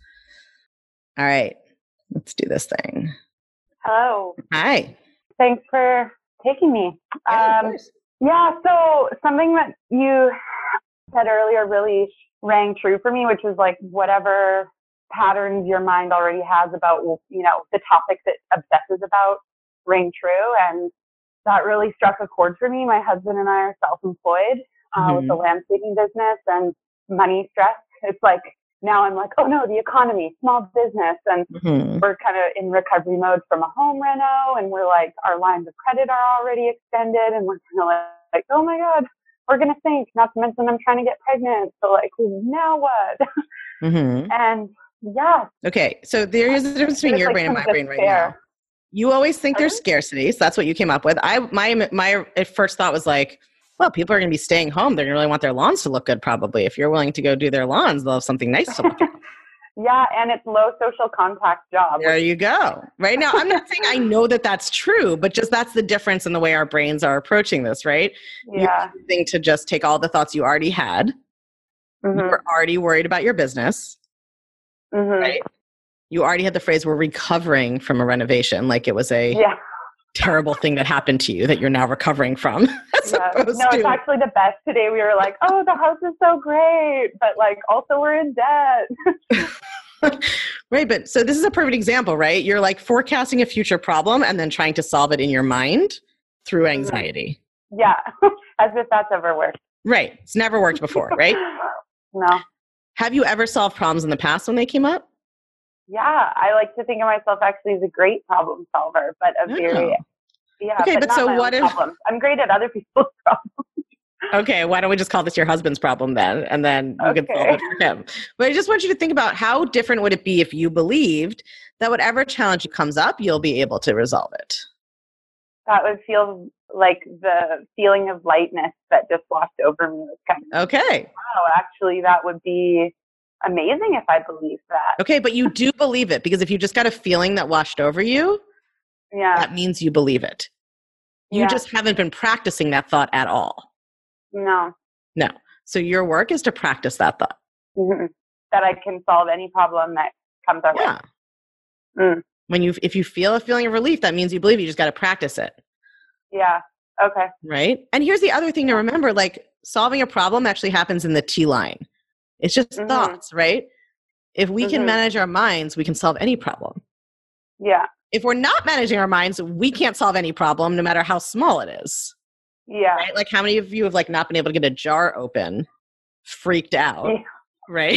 All right, let's do this thing. Hello. Hi. Thanks for taking me. Yeah, um, yeah, so something that you said earlier really rang true for me, which was like whatever patterns your mind already has about, you know, the topics it obsesses about ring true. And that really struck a chord for me. My husband and I are self-employed uh, mm-hmm. with the landscaping business and money stress. It's like, now I'm like, oh no, the economy, small business. And mm-hmm. we're kind of in recovery mode from a home reno. And we're like, our lines of credit are already extended. And we're kind of like, like, oh my God, we're going to sink. Not to mention I'm trying to get pregnant. So like, now what? Mm-hmm. And Yeah. Okay. So there is a difference between your like brain and my brain right despair. now. You always think there's Pardon? scarcity. So that's what you came up with. I, my, my at first thought was like, well, people are going to be staying home. They're going to really want their lawns to look good, probably. If you're willing to go do their lawns, they'll have something nice to look at. Yeah, and it's low social contact job. There you go. Right now, I'm not saying I know that that's true, but just that's the difference in the way our brains are approaching this, right? Yeah. You're choosing to just take all the thoughts you already had. Mm-hmm. You were already worried about your business, Mm-hmm. right? You already had the phrase, we're recovering from a renovation, like it was a Yeah. terrible thing that happened to you that you're now recovering from. As Yeah. opposed No, to, it's actually the best. Today we were like, oh, the house is so great, but like also we're in debt. right. But so this is a perfect example, right? You're like forecasting a future problem and then trying to solve it in your mind through anxiety. Yeah. As if that's ever worked. Right. It's never worked before, right? No. Have you ever solved problems in the past when they came up? Yeah. I like to think of myself actually as a great problem solver, but a very, Oh. yeah. Okay, but, but not so my what own if- problems. I'm great at other people's problems. Okay, why don't we just call this your husband's problem then? And then you can solve Okay. it for him. But I just want you to think about how different would it be if you believed that whatever challenge comes up, you'll be able to resolve it. That would feel like the feeling of lightness that just washed over me was kind of, Okay. wow, actually that would be amazing if I believed that. Okay, but you do believe it because if you just got a feeling that washed over you, Yeah. that means you believe it. You Yeah. just haven't been practicing that thought at all. No. No. So your work is to practice that thought. Mhm. That I can solve any problem that comes our way. Yeah. Mm. When you, if you feel a feeling of relief, that means you believe it. You just got to practice it. Yeah. Okay. Right. And here's the other thing to remember, like solving a problem actually happens in the T line. It's just Mhm. thoughts, right? If we can Mhm. manage our minds, we can solve any problem. Yeah. If we're not managing our minds, we can't solve any problem, no matter how small it is. Yeah. Right? Like how many of you have like not been able to get a jar open, freaked out, Yeah. right?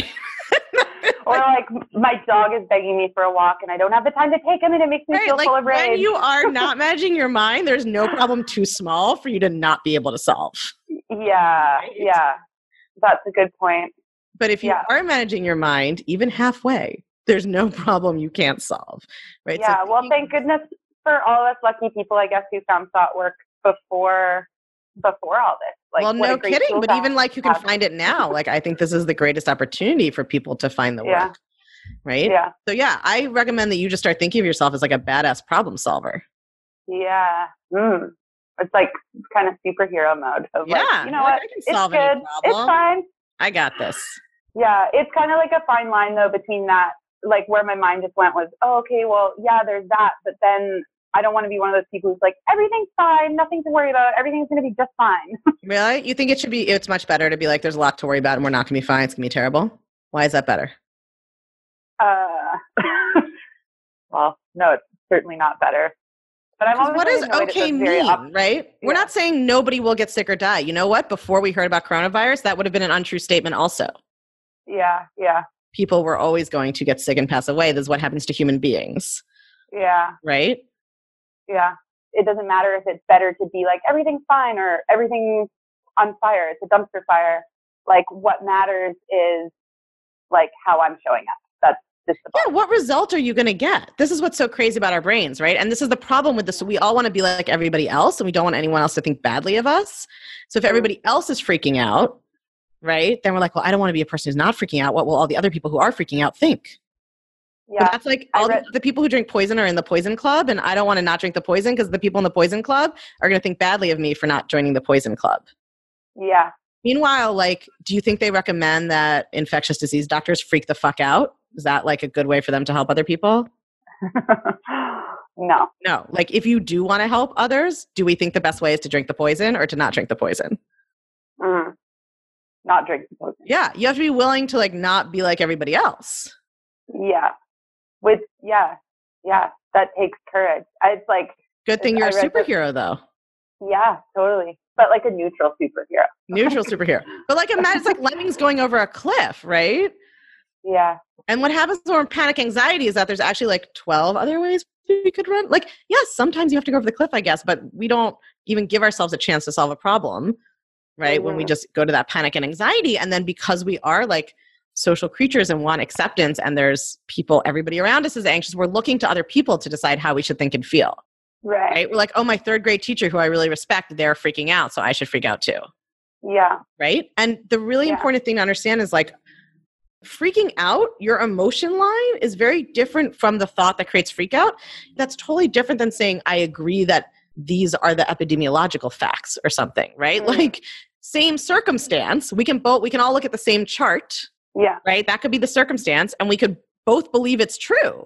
Or like my dog is begging me for a walk and I don't have the time to take him and it makes me Right, feel like full of rage. when you are not managing your mind, there's no problem too small for you to not be able to solve. Yeah. Right? Yeah. That's a good point. But if you Yeah. are managing your mind, even halfway, there's no problem you can't solve, right? Yeah. So Well, thank goodness for all of us lucky people, I guess, who found thought work before before all this. Like, well, what a no great kidding. tool But to even like you can have. find it now. Like I think this is the greatest opportunity for people to find the Yeah. work, right? Yeah. So yeah, I recommend that you just start thinking of yourself as like a badass problem solver. Yeah. Mm. It's like kind of superhero mode of Yeah, like, you know like, what? I can It's solve good. any It's problem. fine. I got this. Yeah. It's kind of like a fine line though between that, like where my mind just went was, oh, okay, well, yeah, there's that. But then I don't want to be one of those people who's like, everything's fine, nothing to worry about. Everything's going to be just fine. Really? You think it should be, it's much better to be like, there's a lot to worry about and we're not going to be fine. It's going to be terrible. Why is that better? Uh, well, no, it's certainly not better. But I'm 'Cause always what really does annoyed at okay those very mean, op- right? We're Yeah. not saying nobody will get sick or die. You know what? Before we heard about coronavirus, that would have been an untrue statement also. Yeah, yeah, People were always going to get sick and pass away. This is what happens to human beings, yeah, right? yeah. It doesn't matter if it's better to be like, everything's fine or everything's on fire. It's a dumpster fire. Like, what matters is like how I'm showing up. That's just the Yeah, bottom. what result are you going to get? This is what's so crazy about our brains, right? And this is the problem with this. We all want to be like everybody else, and we don't want anyone else to think badly of us. So if Mhm. everybody else is freaking out, right, then we're like, well, I don't want to be a person who's not freaking out. What will all the other people who are freaking out think? Yeah, But that's like I all read- the, the people who drink poison are in the poison club, and I don't want to not drink the poison because the people in the poison club are going to think badly of me for not joining the poison club. yeah. Meanwhile, like, do you think they recommend that infectious disease doctors freak the fuck out? Is that like a good way for them to help other people? No. No. Like, if you do want to help others, do we think the best way is to drink the poison or to not drink the poison? Mm. Not drink the poison. Yeah, you have to be willing to like not be like everybody else. Yeah. With, yeah. Yeah. That takes courage. It's like, Good thing you're I a read this- superhero, though. yeah, totally. But like a neutral superhero. Neutral superhero. But like, imagine it's like lemmings going over a cliff, right? Yeah. And what happens when we're in panic anxiety is that there's actually like twelve other ways we could run. Like, yes, sometimes you have to go over the cliff, I guess, but we don't even give ourselves a chance to solve a problem, right? Mhm. When we just go to that panic and anxiety. And then because we are like social creatures and want acceptance, and there's people, everybody around us is anxious. We're looking to other people to decide how we should think and feel. Right. Right? We're like, oh, my third grade teacher who I really respect, they're freaking out, so I should freak out too. Yeah. Right? And the really Yeah. important thing to understand is like, freaking out, your emotion line is very different from the thought that creates freak out. That's totally different than saying, I agree that these are the epidemiological facts or something, right? Mm. Like same circumstance. We can both, we can all look at the same chart, Yeah. right? That could be the circumstance and we could both believe it's true.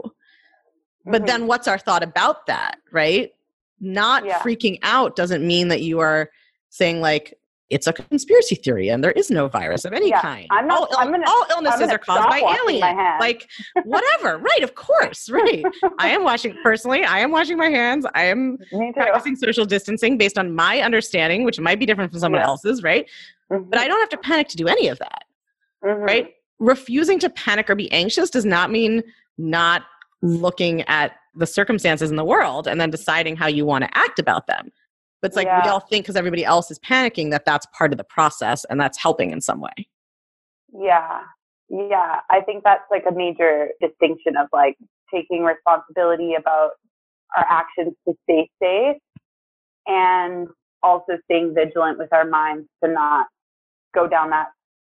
But Mhm. then what's our thought about that, right? Not Yeah. freaking out doesn't mean that you are saying like, it's a conspiracy theory and there is no virus of any Yeah, kind. I'm not- all, Ill- I'm gonna- all illnesses I'm gonna are caused by stop washing aliens. my hands. Like whatever, right? Of course, right. I am washing, personally, I am washing my hands. I am Me too. practicing social distancing based on my understanding, which might be different from someone Yeah. else's, right? Mhm. But I don't have to panic to do any of that, Mhm. right? Refusing to panic or be anxious does not mean not looking at the circumstances in the world and then deciding how you want to act about them. But it's like we Yeah. all think because everybody else is panicking that that's part of the process and that's helping in some way. Yeah. Yeah. I think that's like a major distinction of like taking responsibility about our actions to stay safe and also staying vigilant with our minds to not go down that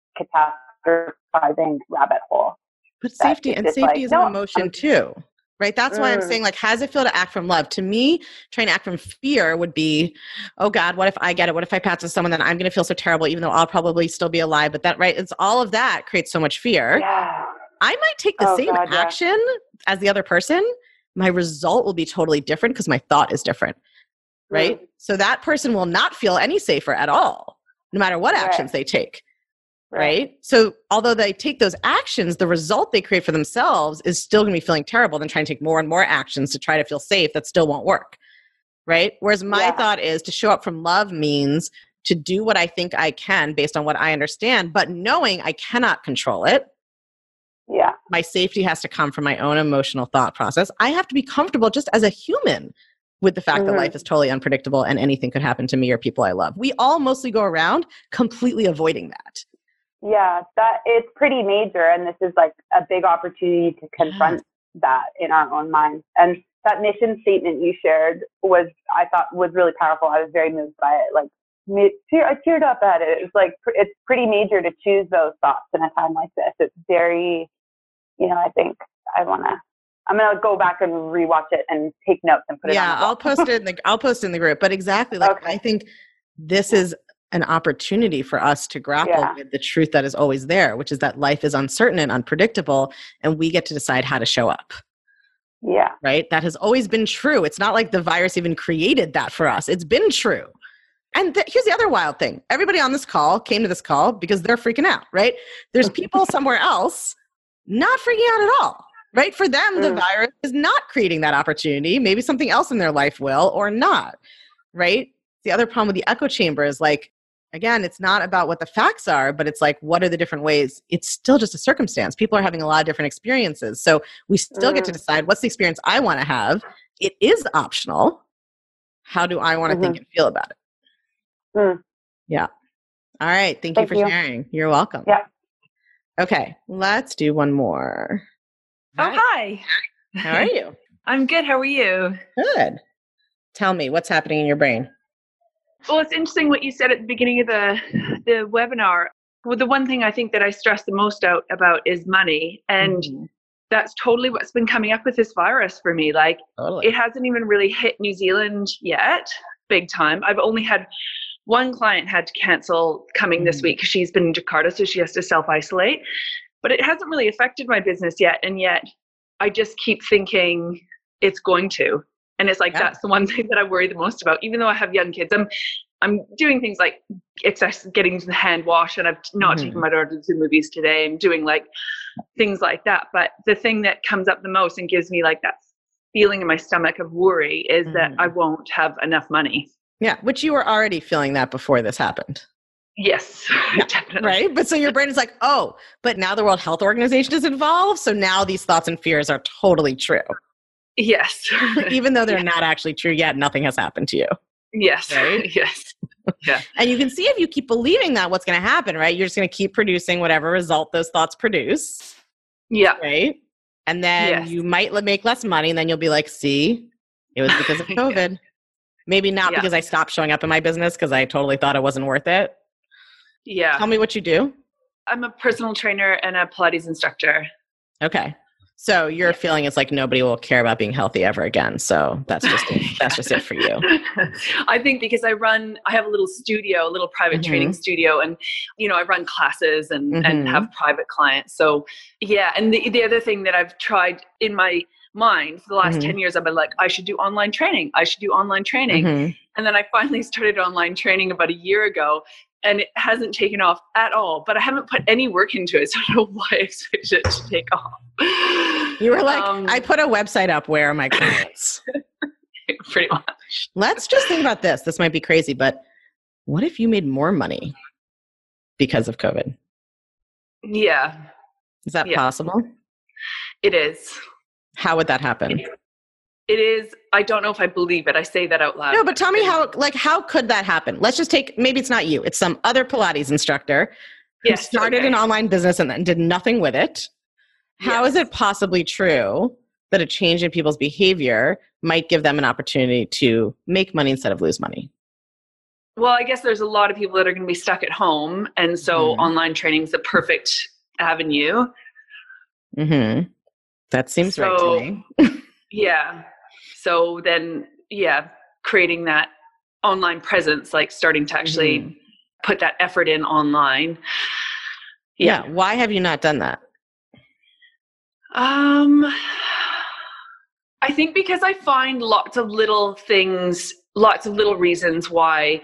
catastrophizing rabbit hole. But That's safety and just safety like, is no, an emotion I'm- too, right? That's why I'm Mm. saying like, how does it feel to act from love? To me, trying to act from fear would be, oh God, what if I get it? What if I pass to someone? Then I'm going to feel so terrible, even though I'll probably still be alive. But that, right? It's all of that creates so much fear. Yeah. I might take the Oh, same God, yeah. action as the other person. My result will be totally different because my thought is different, right? Mm. So that person will not feel any safer at all, no matter what Right. actions they take. Right. So although they take those actions, the result they create for themselves is still going to be feeling terrible than trying to take more and more actions to try to feel safe. That still won't work. Right. Whereas my Yeah. thought is to show up from love means to do what I think I can based on what I understand, but knowing I cannot control it. Yeah. My safety has to come from my own emotional thought process. I have to be comfortable just as a human with the fact Mhm. that life is totally unpredictable and anything could happen to me or people I love. We all mostly go around completely avoiding that. Yeah, that it's pretty major, and this is like a big opportunity to confront that in our own minds. And that mission statement you shared was, I thought, was really powerful. I was very moved by it. Like, me, tear, I teared up at it. It's like it's pretty major to choose those thoughts in a time like this. It's very, you know, I think I want to. I'm gonna go back and rewatch it and take notes and put it. Yeah, on the wall. I'll post it in the I'll post it in the group. But exactly, like Okay. I think this is an opportunity for us to grapple Yeah. with the truth that is always there, which is that life is uncertain and unpredictable, and we get to decide how to show up. Yeah. Right? That has always been true. It's not like the virus even created that for us. It's been true. And th- here's the other wild thing. Everybody on this call came to this call because they're freaking out, right? There's people somewhere else not freaking out at all, right? For them, the Mm. virus is not creating that opportunity. Maybe something else in their life will or not, right? The other problem with the echo chamber is like, again, it's not about what the facts are, but it's like, what are the different ways? It's still just a circumstance. People are having a lot of different experiences. So we still get to Mm. decide what's the experience I want to have. It is optional. How do I want to Mhm. think and feel about it? Mm. Yeah. All right. Thank, Thank you for you. sharing. You're welcome. Yeah. Okay. Let's do one more. Oh, Hi. hi. How are you? I'm good. How are you? Good. Tell me what's happening in your brain. Well, it's interesting what you said at the beginning of the the webinar. Well, the one thing I think that I stress the most out about is money. And Mhm. that's totally what's been coming up with this virus for me. Like, Totally. it hasn't even really hit New Zealand yet, big time. I've only had one client had to cancel coming this Mhm. week because she's been in Jakarta, so she has to self-isolate. But it hasn't really affected my business yet. And yet I just keep thinking it's going to. And it's like, Yeah. that's the one thing that I worry the most about. Even though I have young kids, I'm I'm doing things like excess, getting the hand wash, and I've not Mhm. taken my daughter to the movies today. I'm doing like things like that. But the thing that comes up the most and gives me like that feeling in my stomach of worry is that Mhm. I won't have enough money. Yeah. Which you were already feeling that before this happened. Yes, definitely. Right? But so your brain is like, oh, but now the World Health Organization is involved. So now these thoughts and fears are totally true. Yes. Even though they're not actually true yet, nothing has happened to you. Yes. Right? Yes. Yeah. And you can see if you keep believing that, what's going to happen, right? You're just going to keep producing whatever result those thoughts produce. Yeah. Right. And then Yes. you might l- make less money. And then you'll be like, see, it was because of COVID. Yeah. Maybe not Yeah. because I stopped showing up in my business because I totally thought it wasn't worth it. Yeah. Tell me what you do. I'm a personal trainer and a Pilates instructor. Okay. So your Yeah. feeling is like nobody will care about being healthy ever again. So that's just it. That's just it for you. I think because I run, I have a little studio, a little private Mhm. training studio, and you know I run classes and Mhm. and have private clients. So yeah, and the the other thing that I've tried in my mind for the last Mhm. ten years, I've been like, I should do online training. I should do online training. Mhm. And then I finally started online training about a year ago. And it hasn't taken off at all, but I haven't put any work into it. So I don't know why I expected it to take off. You were like, Um, I put a website up. Where are my clients? pretty much. Let's just think about this. This might be crazy, but what if you made more money because of COVID? Yeah, Is that Yeah. possible? it is. How would that happen? It is. I don't know if I believe it. I say that out loud. No, but tell me how, like, how could that happen? Let's just take, maybe it's not you. It's some other Pilates instructor who Yes, started okay. an online business and then did nothing with it. How Yes. is it possibly true that a change in people's behavior might give them an opportunity to make money instead of lose money? Well, I guess there's a lot of people that are going to be stuck at home. And so Mhm. online training is the perfect avenue. Mm-hmm. That seems right So- to me. Yeah. So then, yeah, creating that online presence, like starting to actually Mhm. put that effort in online. Yeah. Why have you not done that? Um, I think because I find lots of little things, lots of little reasons why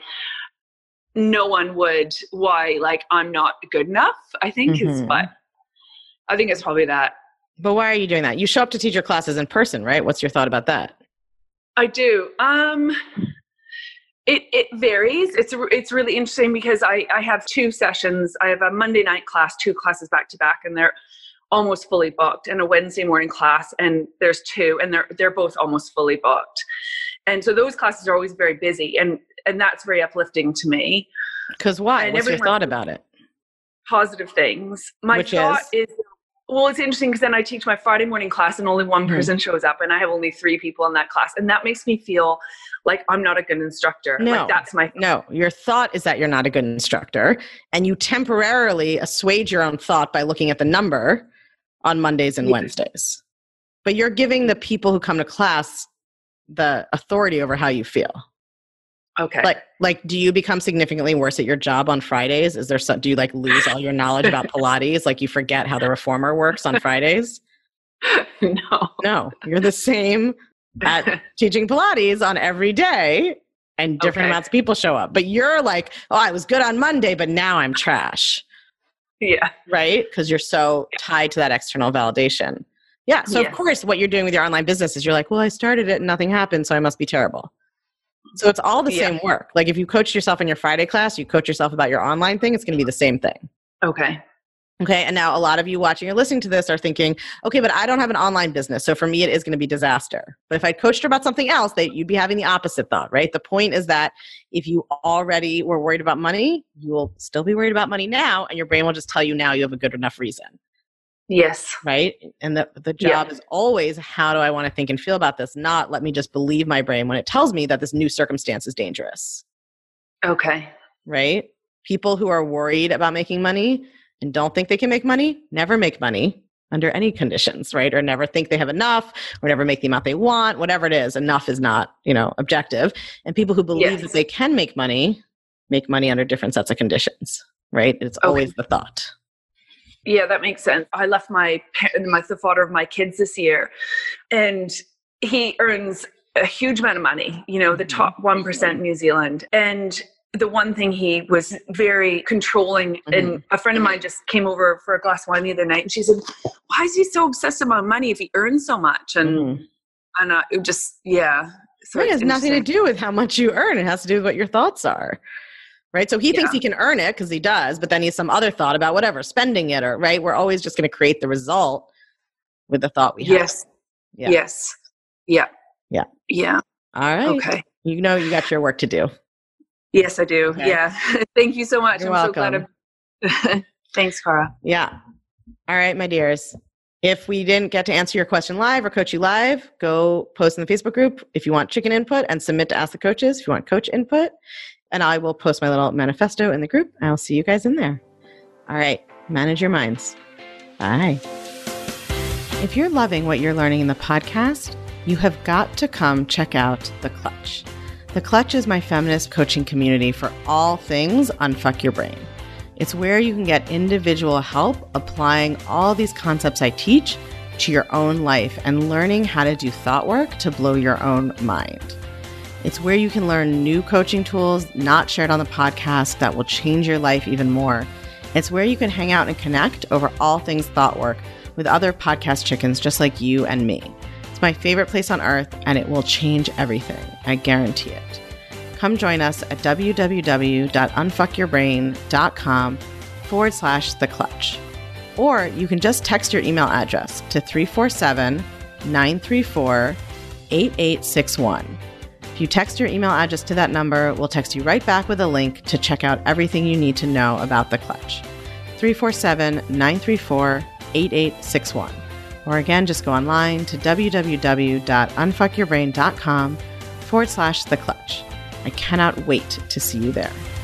no one would, why like I'm not good enough, I think is Mhm. what, I think it's probably that. But why are you doing that? You show up to teach your classes in person, right? What's your thought about that? I do. Um, it it varies. It's it's really interesting because I I have two sessions. I have a Monday night class, two classes back to back, and they're almost fully booked, and a Wednesday morning class, and there's two, and they're they're both almost fully booked. And so those classes are always very busy, and and that's very uplifting to me. Because why? And What's your everyone- thought about it? Positive things. My Which thought is, well, it's interesting because then I teach my Friday morning class and only one Mhm. person shows up, and I have only three people in that class, and that makes me feel like I'm not a good instructor. No. Like that's my No, your thought is that you're not a good instructor, and you temporarily assuage your own thought by looking at the number on Mondays and Yeah. Wednesdays. But you're giving the people who come to class the authority over how you feel. okay. Like, like, do you become significantly worse at your job on Fridays? Is there some, do you like lose all your knowledge about Pilates? Like you forget how the reformer works on Fridays? no. No, you're the same at teaching Pilates on every day, and different Okay. amounts of people show up. But you're like, oh, I was good on Monday, but now I'm trash, Yeah. right? Because you're so tied to that external validation. Yeah. So Yeah. of course, what you're doing with your online business is you're like, well, I started it and nothing happened, so I must be terrible. So it's all the Yeah. same work. Like if you coach yourself in your Friday class, you coach yourself about your online thing, it's going to be the same thing. Okay. Okay. And now a lot of you watching or listening to this are thinking, okay, but I don't have an online business. So for me, it is going to be disaster. But if I coached her about something else, that you'd be having the opposite thought, right? The point is that if you already were worried about money, you will still be worried about money now. And your brain will just tell you now you have a good enough reason, Yes. right? And the, the job Yeah. is always, how do I want to think and feel about this? Not let me just believe my brain when it tells me that this new circumstance is dangerous, Okay. right? People who are worried about making money and don't think they can make money, never make money under any conditions, right? Or never think they have enough, or never make the amount they want, whatever it is. Enough is not, you know, objective. And people who believe Yes. that they can make money, make money under different sets of conditions, right? It's Okay. always the thought. Yeah, that makes sense. I left my pa- my the father of my kids this year, and he earns a huge amount of money. You know, the top one percent in New Zealand, and the one thing he was very controlling, and a friend of mine just came over for a glass of wine the other night, and she said, "Why is he so obsessed about money if he earns so much?" And Mhm. and uh, it just yeah, so Right, it it's has nothing to interesting. do with how much you earn. It has to do with what your thoughts are. Right. So he thinks Yeah. he can earn it because he does, but then he has some other thought about whatever, spending it or right. We're always just going to create the result with the thought we have. Yes, Yeah. yes, yeah, Yeah. yeah. All right. Okay. You know, you got your work to do. Yes, I do. Okay. Yeah. Thank you so much. You're I'm welcome. so glad. I'm... Thanks, Cara. Yeah. All right, my dears. If we didn't get to answer your question live or coach you live, go post in the Facebook group if you want chicken input and submit to Ask the Coaches if you want coach input. And I will post my little manifesto in the group. I'll see you guys in there. All right. Manage your minds. Bye. If you're loving what you're learning in the podcast, you have got to come check out The Clutch. The Clutch is my feminist coaching community for all things Unfuck Your Brain. It's where you can get individual help applying all these concepts I teach to your own life and learning how to do thought work to blow your own mind. It's where you can learn new coaching tools not shared on the podcast that will change your life even more. It's where you can hang out and connect over all things thought work with other podcast chickens just like you and me. It's my favorite place on earth, and it will change everything. I guarantee it. Come join us at www.unfuckyourbrain.com forward slash the clutch. Or you can just text your email address to three four seven, nine three four, eight eight six one. If you text your email address to that number, we'll text you right back with a link to check out everything you need to know about the clutch. three four seven, nine three four, eight eight six one. Or again, just go online to www.unfuckyourbrain.com forward slash the clutch. I cannot wait to see you there.